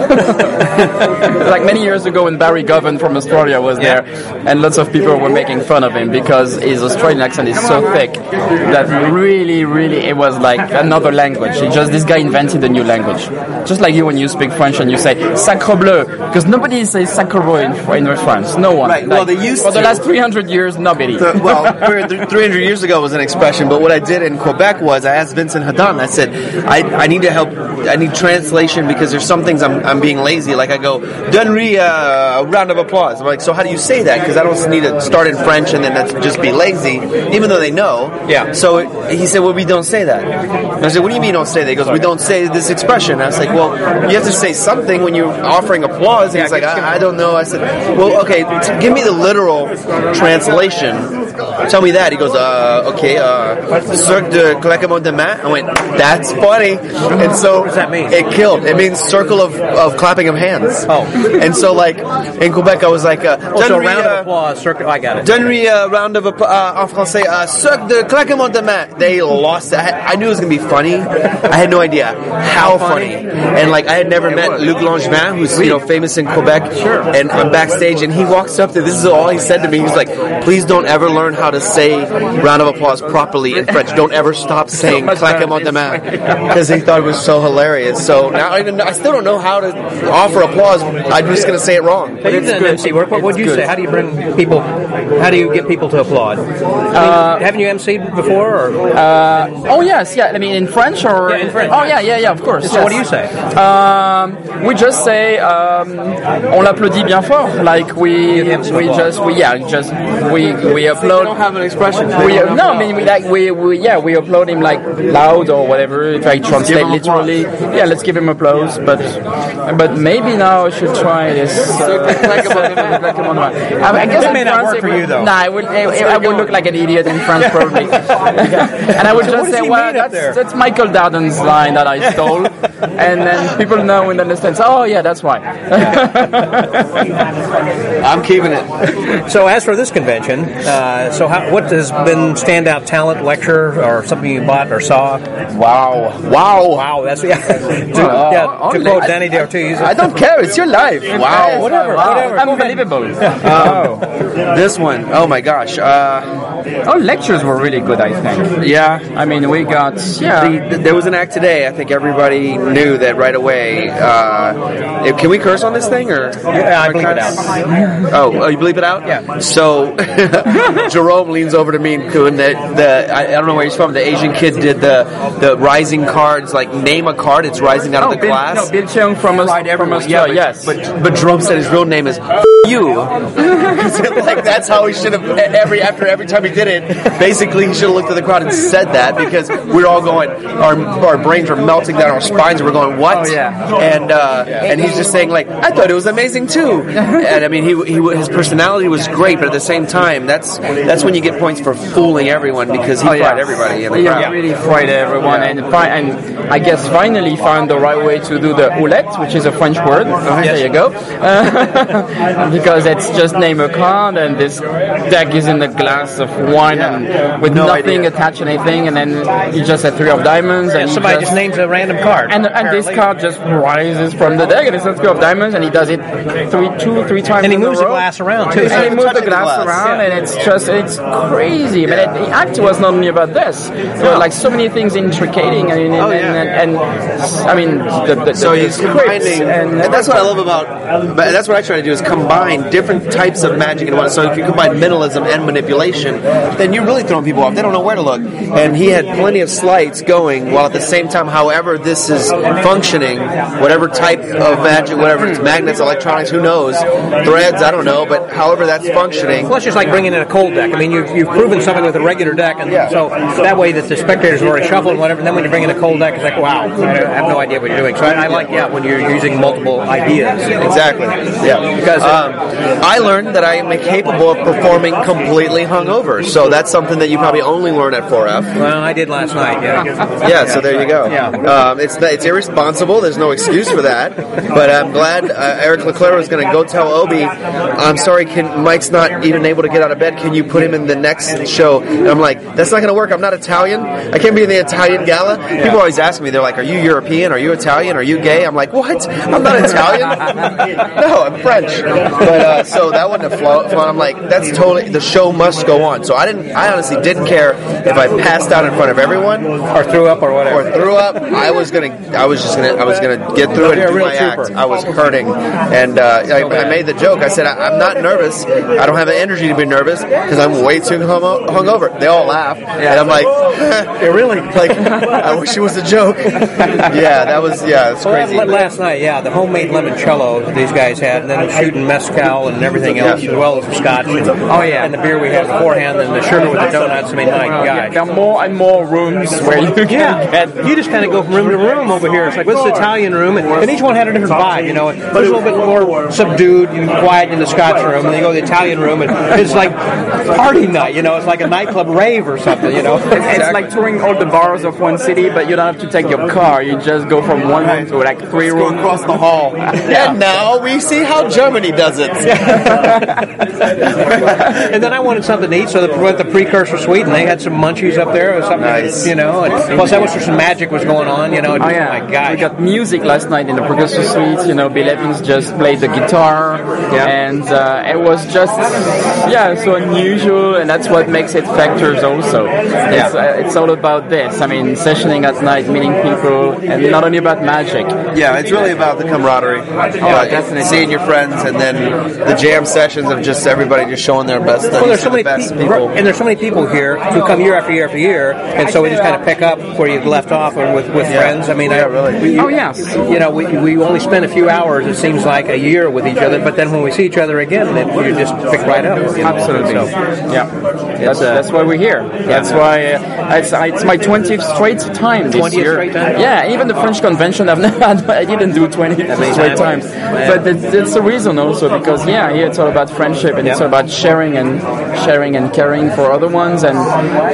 Like many years ago when Barry Govan from Australia was there, and lots of people were making fun of him because his Australian accent is so thick that really it was like another language. This guy invented a new language. Just like you when you speak French and you say "sacre bleu," because nobody says sacre in France. No one. Right. Well, they used for the last 300 years. Nobody. 300 years ago was an expression, but what I did in Quebec was I asked Vincent Haddon. I said, I need to help. I need translation because there's some things I'm being lazy. Like I go, Donnery, a round of applause. I'm like, so how do you say that? Because I don't need to start in French and then that's just be lazy, even though they know. Yeah. So he said, well, we don't say that. And I said, what do you mean don't say that? He goes, we don't say this expression. And I was like, well, you have to say something when you're offering applause. And he's like, I don't know. I said, well, okay, give me the literal translation. Tell me that. He goes, okay, cirque de claquement de main. I went, that's funny. And so what does that mean? It killed. It means circle of clapping of hands. Oh. And so like in Quebec I was like, so round of applause, circle. I got it. Donnery, round of applause, en français, cirque de claquement de main. They lost it. I knew it was going to be funny. I had no idea how funny. And like I had never met Luc Langevin, who's famous in Quebec. Sure. And I'm backstage and he walks up to, this is all he said to me. He's like, please don't ever learn how to say round of applause properly in French. Don't ever stop saying claquement de main, because he thought it was so hilarious. So now I still don't know how to offer applause. I'm just going to say it wrong. But you did MC work. What would you say? How do you bring people? How do you get people to applaud? Haven't you MC'd before? Or? Oh yes, yeah. I mean in French or in French. Oh yeah, of course. So yes. what do you say? We just say on l'applaudit bien fort. Like we upload. We don't have an expression. We upload him like loud or whatever. If I translate literally, let's give him applause. But maybe now I should try this. I guess it may not work for you though. Nah, I would look like an idiot in France probably. And I would just say, well, that's Michael Darden's line that I stole, and then people know and understand. So, oh yeah, that's why. I'm keeping it. So as for this convention, what has been standout talent lecture or something you bought or saw? Wow. That's to quote Danny D'Ortiz. I don't care. It's your life. Wow. Whatever. Unbelievable. This one. Oh my gosh. Our lectures were really good, I think. Yeah. I mean, we got... There was an act today. I think everybody knew that right away. Can we curse on this thing? Or yeah, I bleep it out. Oh, you bleep it out? Yeah. So Jerome leans over to me and I don't know where he's from. The Asian kid did the rising cards. Like name a card. It's rising out of the glass. No, Bill Cheung from Australia. Yes. But Jerome said his real name is you. Like that's how he should have every time he did it. Basically, he should have looked at the crowd and said that, because we're all going. Our brains are melting down our spines, and we're going, what? Oh, yeah. And he's just saying like, I thought it was amazing too. And I mean, his personality was great, but at the same time, that's when you get points for fooling everyone, because he fried everybody in the crowd. Yeah, really fried everyone, and I guess finally found the right way to do the oulette, which is a French word. There you go. Because it's just name a card, and this deck is in a glass of wine and with nothing attached to anything, and then you just have 3 of diamonds, and somebody just names a random card, and this card just rises from the deck, and it's 3 of diamonds, and he does it 3 times, and he moves the glass around too. And he moves the glass around, and it's crazy. But the act was not only about this. There were like so many things intricating, and I mean, so he's combining, and that's what I love about. But that's what I try to do, is combine different types of magic in one. So if you combine mentalism and manipulation, then you're really throwing people off. They don't know where to look. And he had plenty of sleights going, while at the same time, however this is functioning, whatever type of magic, whatever it's magnets, electronics, who knows, threads, I don't know, but however that's functioning. Well, it's just like bringing in a cold deck. I mean, you've proven something with a regular deck, and so that way that the spectators have already shuffled and whatever, and then when you bring in a cold deck, it's like, wow, I have no idea what you're doing. So I like, when you're using multiple ideas. Exactly. Yeah. Because I learned that I am capable of performing completely hungover. So that's something that you probably only learn at 4F. Well, I did last night. Yeah. So there you go. Yeah. It's irresponsible. There's no excuse for that. But I'm glad Eric Leclerc is going to go tell Obi, I'm sorry, Mike's not even able to get out of bed. Can you put him in the next show? And I'm like, that's not going to work. I'm not Italian. I can't be in the Italian gala. People always ask me, they're like, are you European? Are you Italian? Are you gay? I'm like, what? I'm not Italian. No, I'm French. But so that wouldn't have flown. I'm like, that's totally, the show must go on. So I honestly didn't care if I passed out in front of everyone or threw up or whatever. I was gonna get through it and do my act. I was hurting. And I made the joke. I said, I'm not nervous. I don't have the energy to be nervous because I'm way too hungover. They all laugh. And I'm like, really? Like, I wish it was a joke. It's crazy. Last night, the homemade limoncello that these guys had, and then shooting mezcal and everything else, as well as the scotch. And the beer we had beforehand, and the sugar with the donuts. I mean, my gosh. There are more and more rooms where you can get. You just kind of go from room to room over here. It's like, what's the Italian room? And each one had a different vibe, you know. There's a little bit more subdued and quiet in the Scotch room, and then you go to the Italian room, and it's like party night, you know. It's like a nightclub rave or something, you know. It's like touring all the bars of one city, but you don't have to take your car. You just go from one room to like 3 rooms across the hall. And now we see how Germany does it. And then I wanted something to eat, so went the precursor suite, and they had some munchies up there or something, nice. You know. And plus, that was where some magic was going on, you know. And, my gosh. We got music last night in the precursor suite. You know, Bill Evans just played the guitar, and it was just so unusual, and that's what makes it Factors also. It's all about this. I mean, sessioning at night, meeting people, and not only about magic. Yeah, it's really about the camaraderie. Definitely. Seeing your friends, and then the jam sessions of just everybody just showing their best stuff. Well, there's so many people, and there's so many people here who come year after year after year, and so we just kind of pick up where you left off with friends. I mean, really. You know, we only spend a few hours. It seems like a year with each other, but then when we see each other again, then you just pick right up. You know? Absolutely. So, that's why we're here. That's why it's my 20th straight time this year. 20th straight time? Yeah, even the French convention I didn't do 20 straight times. But that's the reason also, because here it's all about friendship, and it's all about sharing and caring for other ones, and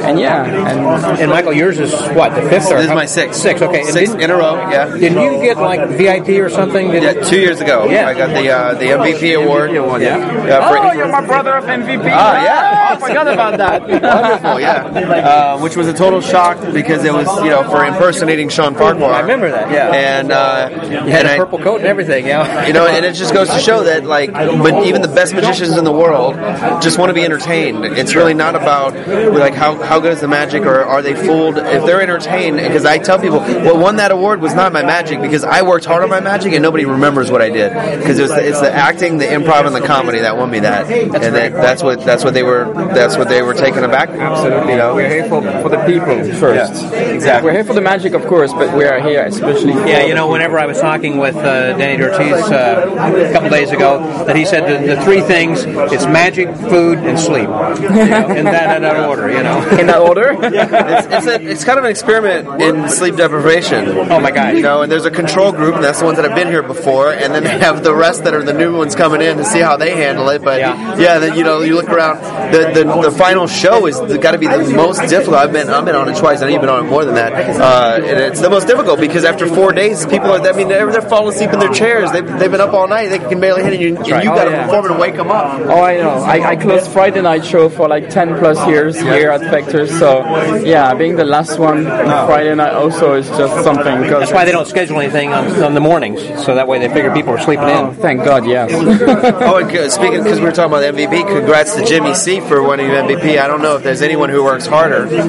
Michael, yours is what, the 5th? This is my 6th. 6, okay. And 6 in a row, Didn't you get like VIP or something? 2 years ago. Yeah. I got the MVP award. You're my brother of MVP. I forgot about that. Wonderful, which was a total shock because it was, for impersonating Sean Farquhar. I remember that, And you had a purple coat and everything, and it just goes to show that, but even the best magicians in the world just want to be entertained. It's really not about how good is the magic, or are they fooled. If they're entertained, because I tell people, what won that award was not my magic, because I worked hard on my magic and nobody remembers what I did, because it's the acting, the improv, and the comedy that won me that. That's what they were taken aback. Absolutely. We're here for the people first. Exactly. We're here for the magic, of course, but we are here especially for whenever I was talking with Danny Ortiz a couple days ago, that he said the 3 things: it's magic, food, and sleep. In that order, In that order? It's kind of an experiment in sleep deprivation. Oh my God! And there's a control group, and that's the ones that have been here before, and then they have the rest that are the new ones coming in to see how they handle it. But then you look around. The final show is got to be the most difficult. I've been on it twice, and you've been on it more than that. And it's the most difficult because after 4 days, people are. They're falling asleep in their chairs. They've been up all night. They can barely hit it. You got to perform and wake them up. Oh, I know. I closed Friday night show for 10 plus years here at Factors. So being the last one on Friday night also is just something. That's why they don't schedule anything on the mornings, so that way they figure people are sleeping in. Thank God, yes. And speaking, because we were talking about the MVP, congrats to Jimmy C for winning MVP. I don't know if there's anyone who works harder. He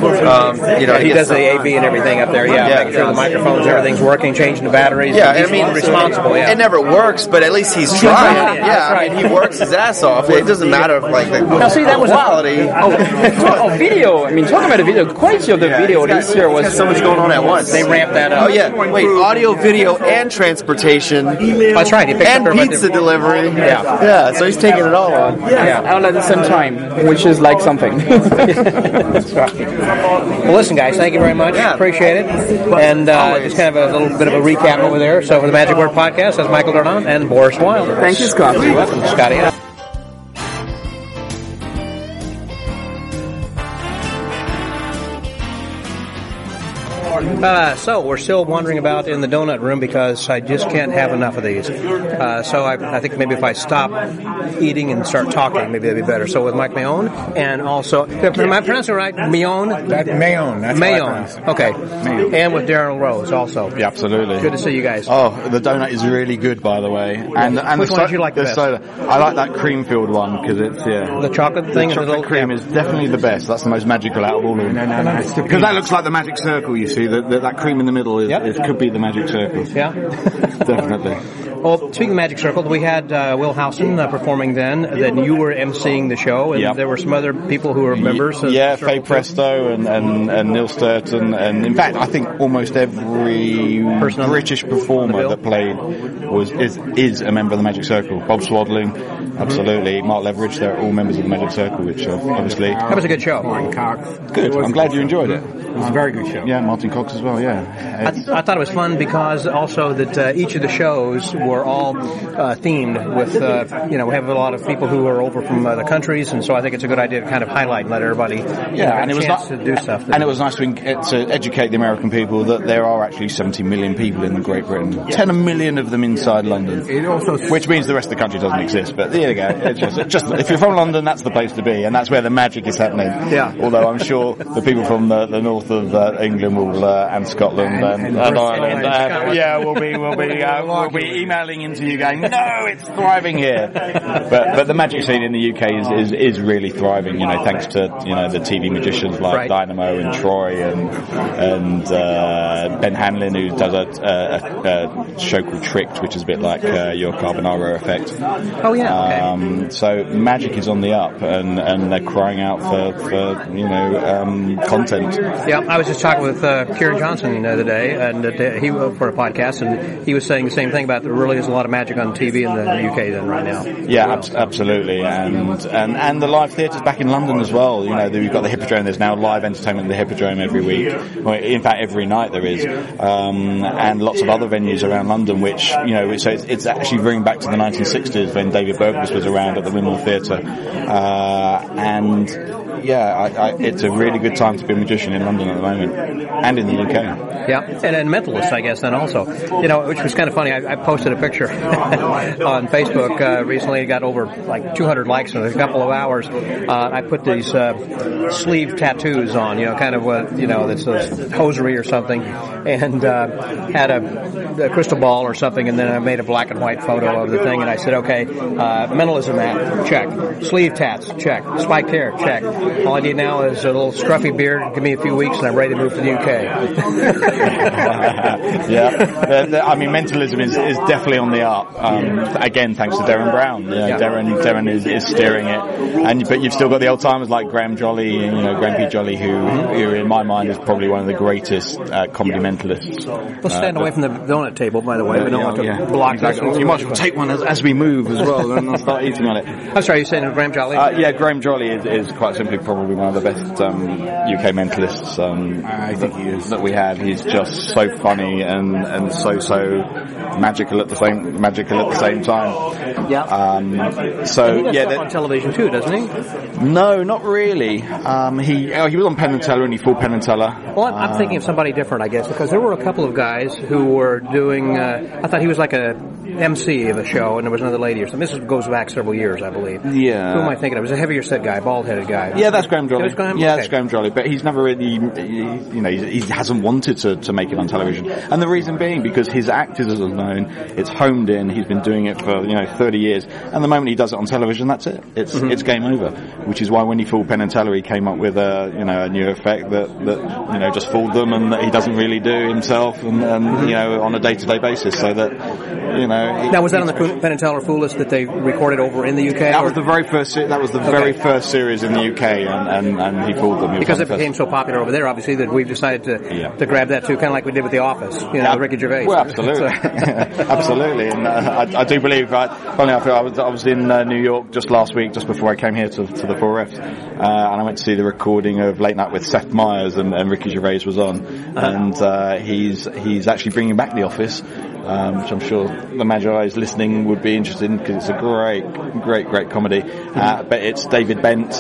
does the AV and everything up there. Making sure the microphones, everything's working, changing the batteries. He's responsible. It never works, but at least he's trying. He works his ass off. It doesn't matter that was quality. Video. I mean, talking about the video, the quality of the video this year was so much going on at once. They ramped that up. Audio, video, and transportation. That's right. And pizza delivery. So he's taking it all on. All at the same time, which is like something. That's right. Well, listen, guys, thank you very much. Appreciate it. And just kind of a little bit of a recap over there. So for the Magic Word Podcast, that's Michael Dornant and Boris Wilder. Thank you, Scott. You're welcome, Scotty. So we're still wandering about in the donut room because I just can't have enough of these. So I think maybe if I stop eating and start talking, maybe that'd be better. So with Mike Mahon, and also, am I pronouncing it right? Mahon? Mahon. That's Mahon. Okay. Mahon. And with Darren Rose also. Yeah, absolutely. Good to see you guys. Oh, the donut is really good, by the way. And which one did you like the best? Soda. I like that cream-filled one because it's the chocolate thing. The chocolate cream is definitely the best. That's the most magical out of all of them. No. Because that looks like the magic circle. You see that cream in the middle is could be the magic circle. Yeah, definitely. Well, speaking of Magic Circle, we had Will Howson performing then. Then you were emceeing the show, and there were some other people who were members. Faye Presto and Neil Sturton, and in fact, I think almost every British performer that played is a member of the Magic Circle. Bob Swadling, absolutely. Mark Leveridge, they're all members of the Magic Circle, which obviously... That was a good show. Martin Cox. Good. I'm glad you enjoyed it. It was a very good show. Yeah, Martin Cox as well, yeah. I thought it was fun because also that each of the shows were all themed with, we have a lot of people who are over from other countries, and so I think it's a good idea to kind of highlight and let everybody and it was chance to do stuff. And it was nice to educate the American people that there are actually 70 million people in Great Britain. 10 million of them inside London. Which means the rest of the country doesn't exist, but there you go. It's just if you're from London, that's the place to be, and that's where the magic is happening. Yeah. Although I'm sure the people from the north of England will and Scotland and Ireland, we'll be emailing into you going, no, it's thriving here. But the magic scene in the UK is really thriving. Thanks to the TV magicians like Dynamo and Troy and Ben Hanlon, who does a show called Tricked, which is a bit like your Carbonaro effect. Oh yeah. Okay. So magic is on the up, and they're crying out for content. Yeah, I was just talking with Kieran Johnson the other day, and he for a podcast, and he was saying the same thing about there really is a lot of magic on TV in the UK then right now. Yeah, absolutely, and the live theatres back in London as well. We've got the Hippodrome. There's now live entertainment in the Hippodrome every week. Well, in fact, every night there is, and lots of other venues around London. Which so it's actually bringing back to the 1960s when David Berkowitz was around at the Wimble Theatre, and it's a really good time to be a magician in London at the moment, and in the UK. Yeah, and mentalist, I guess, then also. Which was kind of funny. I posted a picture on Facebook recently. It got over like 200 likes in a couple of hours. I put these sleeve tattoos on, kind of what, that's a hosiery or something, and had a crystal ball or something, and then I made a black and white photo of the thing, and I said, okay, mentalism hat, check. Sleeve tats, check. Spiked hair, check. All I need now is a little scruffy beard. Give me a few weeks, and I'm ready to move to the UK. Yeah, I mean, mentalism is definitely on the up. Again, thanks to Darren Brown. Darren is steering it, but you've still got the old timers like Graham Jolly, Graham P. Jolly, who in my mind is probably one of the greatest comedy mentalists. Let's stand away from the donut table, by the way. We don't want to block. Exactly. You might as well take one as we move as well, and I'll start eating on it. I'm sorry, you're saying Graham Jolly? Graham Jolly is quite simply probably one of the best UK mentalists. I think he is. That we have. He's just so funny and so magical at the same time. Yeah. So he on television too, doesn't he? No, not really. He was on Penn and Teller, and he fought Penn and Teller. Well, I'm thinking of somebody different, I guess, because there were a couple of guys who were doing. I thought he was like a MC of a show, and there was another lady or something. This goes back several years, I believe. Yeah. Who am I thinking of? It was a heavier set guy, bald-headed guy. Yeah, that's Graham Jolly. That's Graham Jolly. But he's never really, he hasn't wanted to make it on television. And the reason being because his act is known, it's honed in. He's been doing it for 30 years, and the moment he does it on television, that's it. It's game over. Which is why when he fooled Penn and Teller, he came up with a new effect that just fooled them, and that he doesn't really do himself, and on a day-to-day basis, so that Now, was that on the Penn and Teller Fool list that they recorded over in the UK? That was the very first. That was the very first series in the UK, and he fooled them. Because it became so popular over there, obviously, that we've decided to grab that too, kind of like we did with The Office, with Ricky Gervais. Well, absolutely, absolutely, and I do believe. Funny enough, I was in New York just last week, just before I came here to the 4Fs, and I went to see the recording of Late Night with Seth Meyers, and Ricky Gervais was on, and he's actually bringing back The Office. Which I'm sure the Magi's listening would be interested in, because it's a great comedy. But it's David Brent,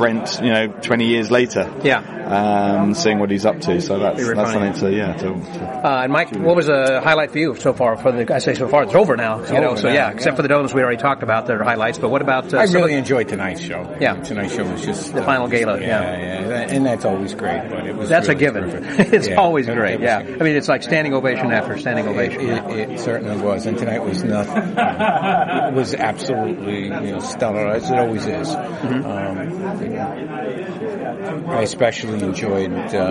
20 years later. Yeah. Seeing what he's up to. So that's something to. And Mike, what was a highlight for you so far? I say so far, it's over now. Except for the donuts we already talked about, their highlights. But what about? I really enjoyed tonight's show. Yeah. Tonight's show was just the final gala. Yeah, and that's always great. But it was. That's really a given. It's always great. Yeah. I mean, it's like standing ovation after standing ovation. It certainly was, and tonight was nothing. It was absolutely stellar, as it always is. I especially enjoyed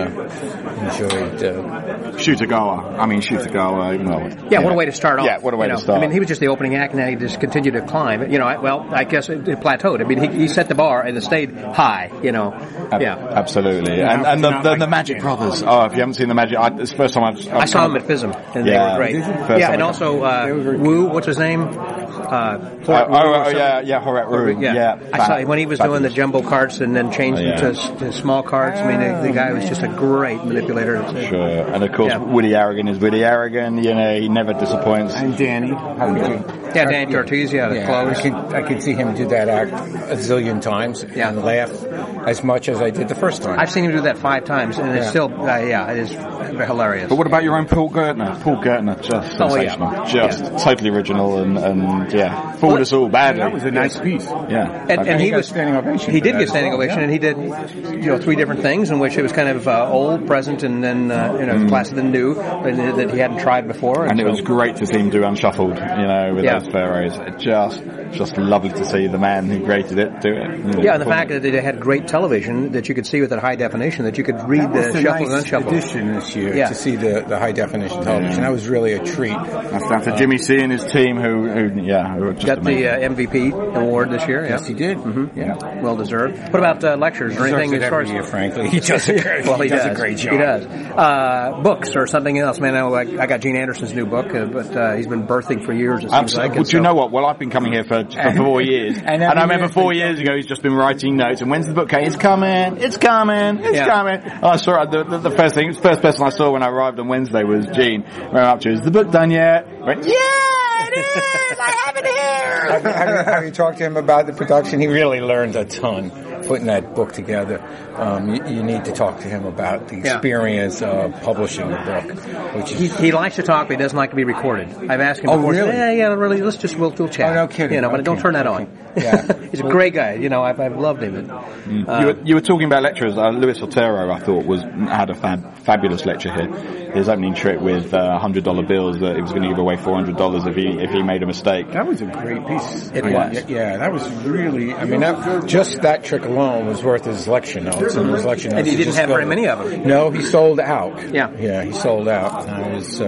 Shutagawa. I mean, Shutagawa. Yeah, what a way to start off. Yeah, what a way to start. I mean, he was just the opening act, and then he just continued to climb. I guess it plateaued. I mean, he set the bar and it stayed high. Absolutely. And the Magic Brothers. Oh, if you haven't seen the Magic, it's the first time I saw them at FISM, and they were great. And also Wu, what's his name? Horat Wu. Yeah. I saw him when he was doing the jumbo carts and then changed to small carts. I mean, the guy was just a great manipulator. Sure. And of course, Woody Aragon is Woody Aragon. He never disappoints. And Danny. Yeah, Danny Ortiz. The clothes. I can see him do that act a zillion times and laugh as much as I did the first time. I've seen him do that 5 times, and it's still, it is hilarious. But what about your own Paul Gertner? Paul Gertner, just sensational. Just totally original and fooled us all badly. That was a nice piece. Yeah. And he got standing ovation. He did get standing ovation, and he did 3 different things in which it was kind of old, present, and then classic and new that he hadn't tried before. And it was great to see him do Unshuffled, with those pharaohs. Just lovely to see the man who created it do it. And the fact that they had great television that you could see with that high definition, that you could read the shuffle and unshuffle. Addition this year to see the high definition television. That was really a treat. That's down to Jimmy C and his team who were just got amazing. the MVP award this year. Yes, he did. Mm-hmm. Yeah, well deserved. What about lectures or anything as far as? Year, frankly, he does a great. Well, he does a great job. He does. Books or something else, man. I got Gene Anderson's new book, but he's been birthing for years. It seems like. Well, do you know what? Well, I've been coming here for 4 years, and I remember 4 years ago he's just been writing notes. And when's the book coming? It's coming. It's coming. And I saw the first person I saw when I arrived on Wednesday was Gene. Ran up to her, is the book done yet? I went, yeah, it is. I have it here. Have you talked to him about the production? He really learned a ton putting that book together. You need to talk to him about the experience of publishing the book. Which is he likes to talk, but he doesn't like to be recorded. I've asked him before. Really? Really. We'll chat. Oh, no kidding. But don't turn that on. Yeah. He's a great guy. I've loved him. You were talking about lecturers. Luis Otero, I thought, had a fabulous lecture here. His opening trick with $100 bills that he was going to give away $400 if he made a mistake. That was a great piece. It was. Yeah, that was really. I mean, just that trick alone was worth his lecture notes. And his lecture notes. And he didn't have very many of them. No, he sold out. Yeah, he sold out. And I was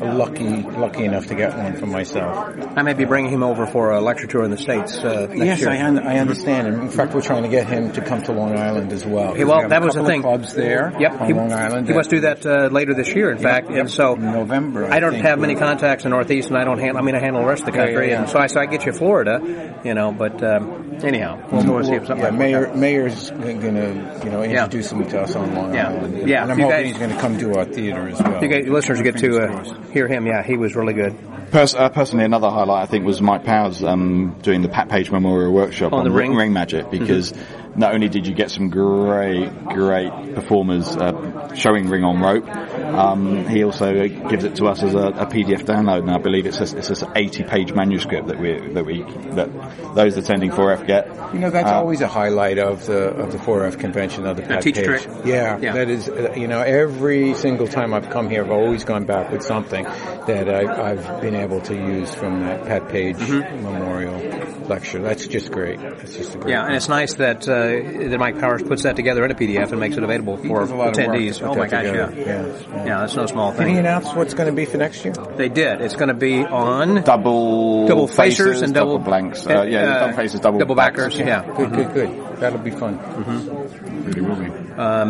lucky enough to get one for myself. I may be bringing him over for a lecture tour in the States next year. I understand. And in fact, we're trying to get him to come to Long Island as well. That was the thing. Clubs there. Yep, on Long Island. He must do that later this year. In fact, and so in November. I don't have many contacts in the Northeast, and I handle the rest of the country. And so I get you Florida, But anyhow, we'll go see if something. Mayor's going to introduce him to us on Long Island. And I'm hoping he's going to come to our theater as well. You listeners get to hear him. Yeah, he was really good. Personally, another highlight I think was Mike Powers doing the Pat Page Memorial Workshop on the ring magic, because not only did you get some great performers showing ring on rope, he also gives it to us as a PDF download, and I believe it's an 80-page manuscript that those attending 4F get. That's always a highlight of the 4F convention, of the Pat Page. Trick. Yeah, that is. Every single time I've come here, I've always gone back with something that I've been able to use from that Pat Page Memorial lecture. That's just great. That's just a great. And it's nice that Mike Powers puts that together in a PDF and makes it available for attendees. Oh my gosh, yeah, that's no small thing. Did he announce what's going to be for next year? They did. It's going to be on double facers and double blanks. Double facers, double backers. Yeah, good. That'll be fun. Really will be.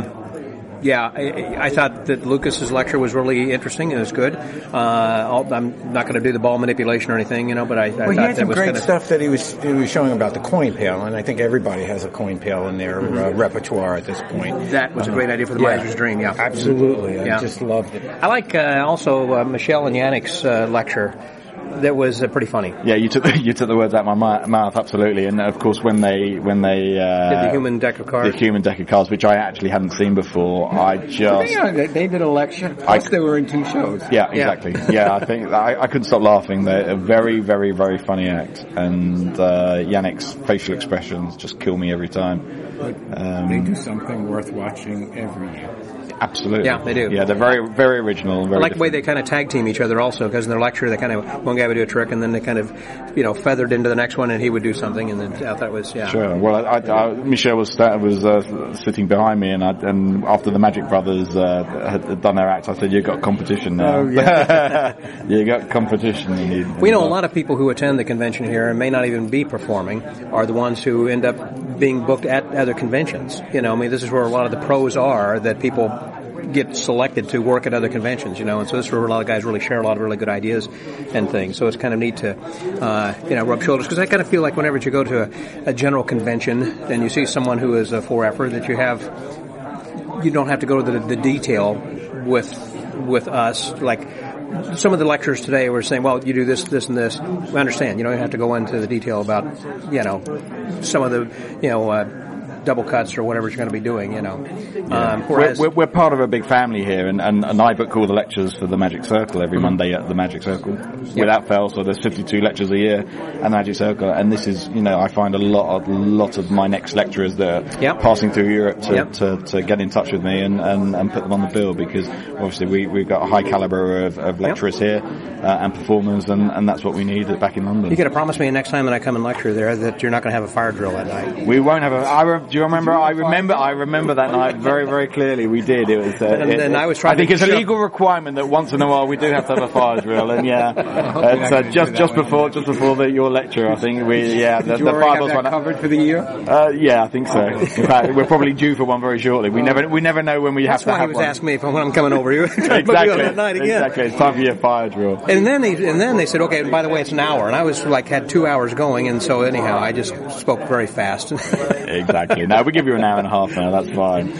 I thought that Lucas's lecture was really interesting. It was good. I'm not going to do the ball manipulation or anything, but I thought he had that was great stuff that he was showing about the coin pail, and I think everybody has a coin pail in their repertoire at this point. That was a great idea for the Miser's Dream. Yeah, absolutely. I just loved it. I like also Michelle and Yannick's lecture. that was pretty funny. Yeah, you took the words out of my mouth, absolutely. And of course, when they did the human deck of cards, which I actually hadn't seen before, I just they did a lecture. Plus, they were in 2 shows. Yeah, exactly. Yeah, I think I couldn't stop laughing. They're a very, very, very funny act, and Yannick's facial expressions just kill me every time. They do something worth watching every year. Absolutely. Yeah, they do. Yeah, they're very, very original. And very I like the way they kind of tag team each other also, because in their lecture, they kind of, one guy would do a trick, and then they kind of, feathered into the next one, and he would do something, and then I thought it was, yeah. Sure. Well, Michelle was sitting behind me, and after the Magic Brothers had done their act, I said, "You've got competition now." Oh, yeah. You got competition. We know a lot of people who attend the convention here and may not even be performing are the ones who end up being booked at other conventions. This is where a lot of the pros are that people get selected to work at other conventions, and so this is where a lot of guys really share a lot of really good ideas and things. So it's kind of neat to, rub shoulders, because I kind of feel like whenever you go to a general convention and you see someone who is a 4F'er, that you don't have to go to the detail with us. Like some of the lectures today were saying, well, you do this, this, and this. We understand. You don't have to go into the detail about, some of the, double cuts or whatever you're going to be doing, Whereas we're part of a big family here, and I book all the lectures for the Magic Circle every Monday at the Magic Circle without fail. So there's 52 lectures a year at the Magic Circle, and this is, I find a lot of my next lecturers that are passing through Europe to get in touch with me and put them on the bill, because obviously we've got a high caliber of lecturers here and performers, and that's what we need back in London. You got to promise me next time that I come and lecture there that you're not going to have a fire drill that night. We won't have do you remember? I remember that night very, very clearly. We did. It was. And I was trying. I think it's a legal requirement that once in a while we do have to have a fire drill. And it's just before your lecture. I think the fire drills covered for the year. Yeah, I think so. In fact, we're probably due for one very shortly. We never know when we have to have one. That's why he was asking me when I'm coming over. Exactly. That night again. Exactly. It's time for your fire drill. And then they said, okay. And by the way, it's an hour. And I was had 2 hours going, and so anyhow, I just spoke very fast. Exactly. No, we give you an hour and a half now. That's fine.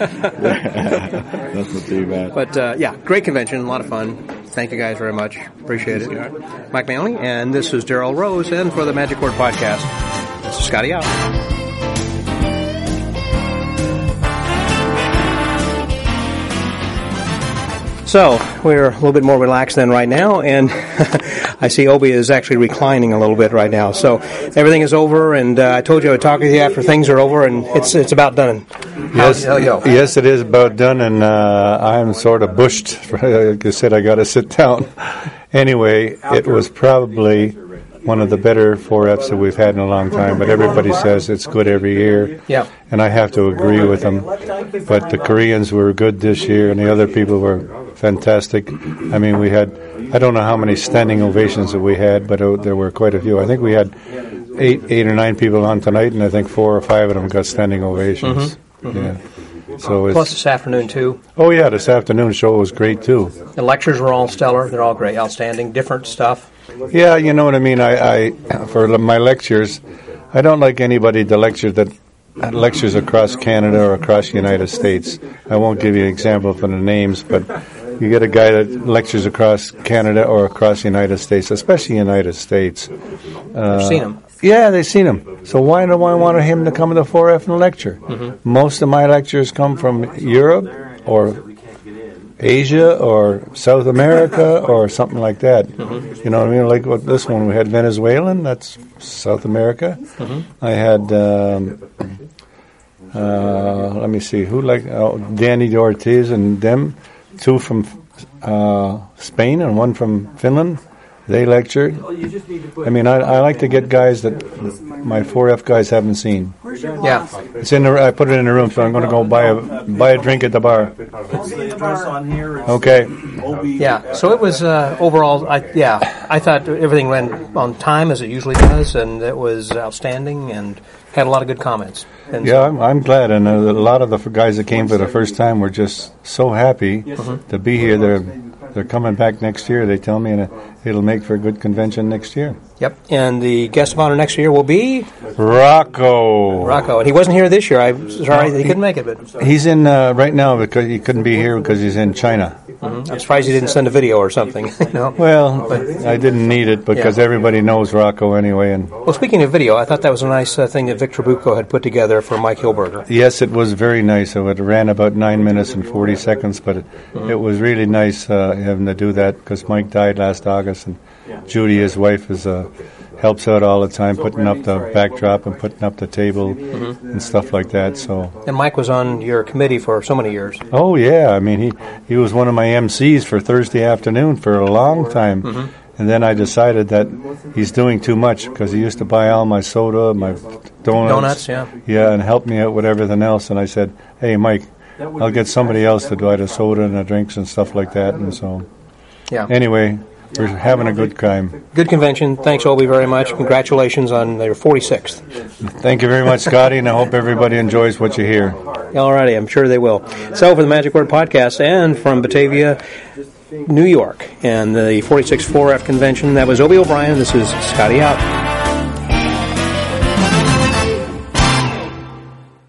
That's not too bad. But great convention, a lot of fun. Thank you guys very much. Appreciate it. Mike Manley, and this is Daryl Rose, and for the Magic Word Podcast, this is Scotty out. So, we're a little bit more relaxed than right now, and I see Obi is actually reclining a little bit right now. So, everything is over, and I told you I would talk with you after things are over, and it's about done. Yes, it is about done, and I'm sort of bushed. Like I said, I got to sit down. Anyway, it was probably one of the better 4Fs that we've had in a long time, but everybody says it's good every year. Yeah. And I have to agree with them. But the Koreans were good this year, and the other people were fantastic. I mean, we had, I don't know how many standing ovations that we had, but there were quite a few. I think we had eight or nine people on tonight, and I think 4 or 5 of them got standing ovations. Mm-hmm. Yeah. So plus this afternoon too. Oh yeah, this afternoon show was great too. The lectures were all stellar. They're all great, outstanding, different stuff. Yeah, you know what I mean. I for my lectures, I don't like anybody to lecture that lectures across Canada or across the United States. I won't give you an example for the names, but you get a guy that lectures across Canada or across the United States, especially the United States. I've seen him. Yeah, they've seen him. So why do I want him to come to 4F and lecture? Mm-hmm. Most of my lectures come from Europe or Asia or South America or something like that. Mm-hmm. You know what I mean? Like what this one, we had Venezuelan, that's South America. Mm-hmm. I had, let me see, Danny Ortiz and them, 2 from Spain and 1 from Finland. They lectured. I mean, I like to get guys that my 4F guys haven't seen. Yeah, it's in the. I put it in the room, so I'm going to go buy a drink at the bar. Okay. Yeah. So it was overall. I thought everything went on time as it usually does, and it was outstanding, and had a lot of good comments. And yeah, I'm glad, and a lot of the guys that came for the first time were just so happy to be here. They're coming back next year, they tell me, and it'll make for a good convention next year. Yep, and the guest of honor next year will be? Rocco, and he wasn't here this year. I'm sorry he couldn't make it. But he's in right now because he couldn't be here because he's in China. Mm-hmm. I'm surprised you didn't send a video or something. Well, I didn't need it because everybody knows Rocco anyway. And well, speaking of video, I thought that was a nice thing that Vic Trabucco had put together for Mike Hilberger. Yes, it was very nice. It ran about 9 minutes and 40 seconds, but it was really nice having to do that because Mike died last August, and Judy, his wife, helps out all the time, putting up the backdrop and putting up the table and stuff like that. So. And Mike was on your committee for so many years. Oh yeah, I mean he was one of my MCs for Thursday afternoon for a long time, and then I decided that he's doing too much because he used to buy all my soda, my donuts, and help me out with everything else. And I said, hey Mike, I'll get somebody else to buy the soda and the drinks and stuff like that. And so, anyway. We're having a good time. Good convention. Thanks, Obi, very much. Congratulations on their 46th. Thank you very much, Scotty, and I hope everybody enjoys what you hear. All righty, I'm sure they will. So for the Magic Word Podcast and from Batavia, New York, and the 46th 4F convention, that was Obi O'Brien. This is Scotty out.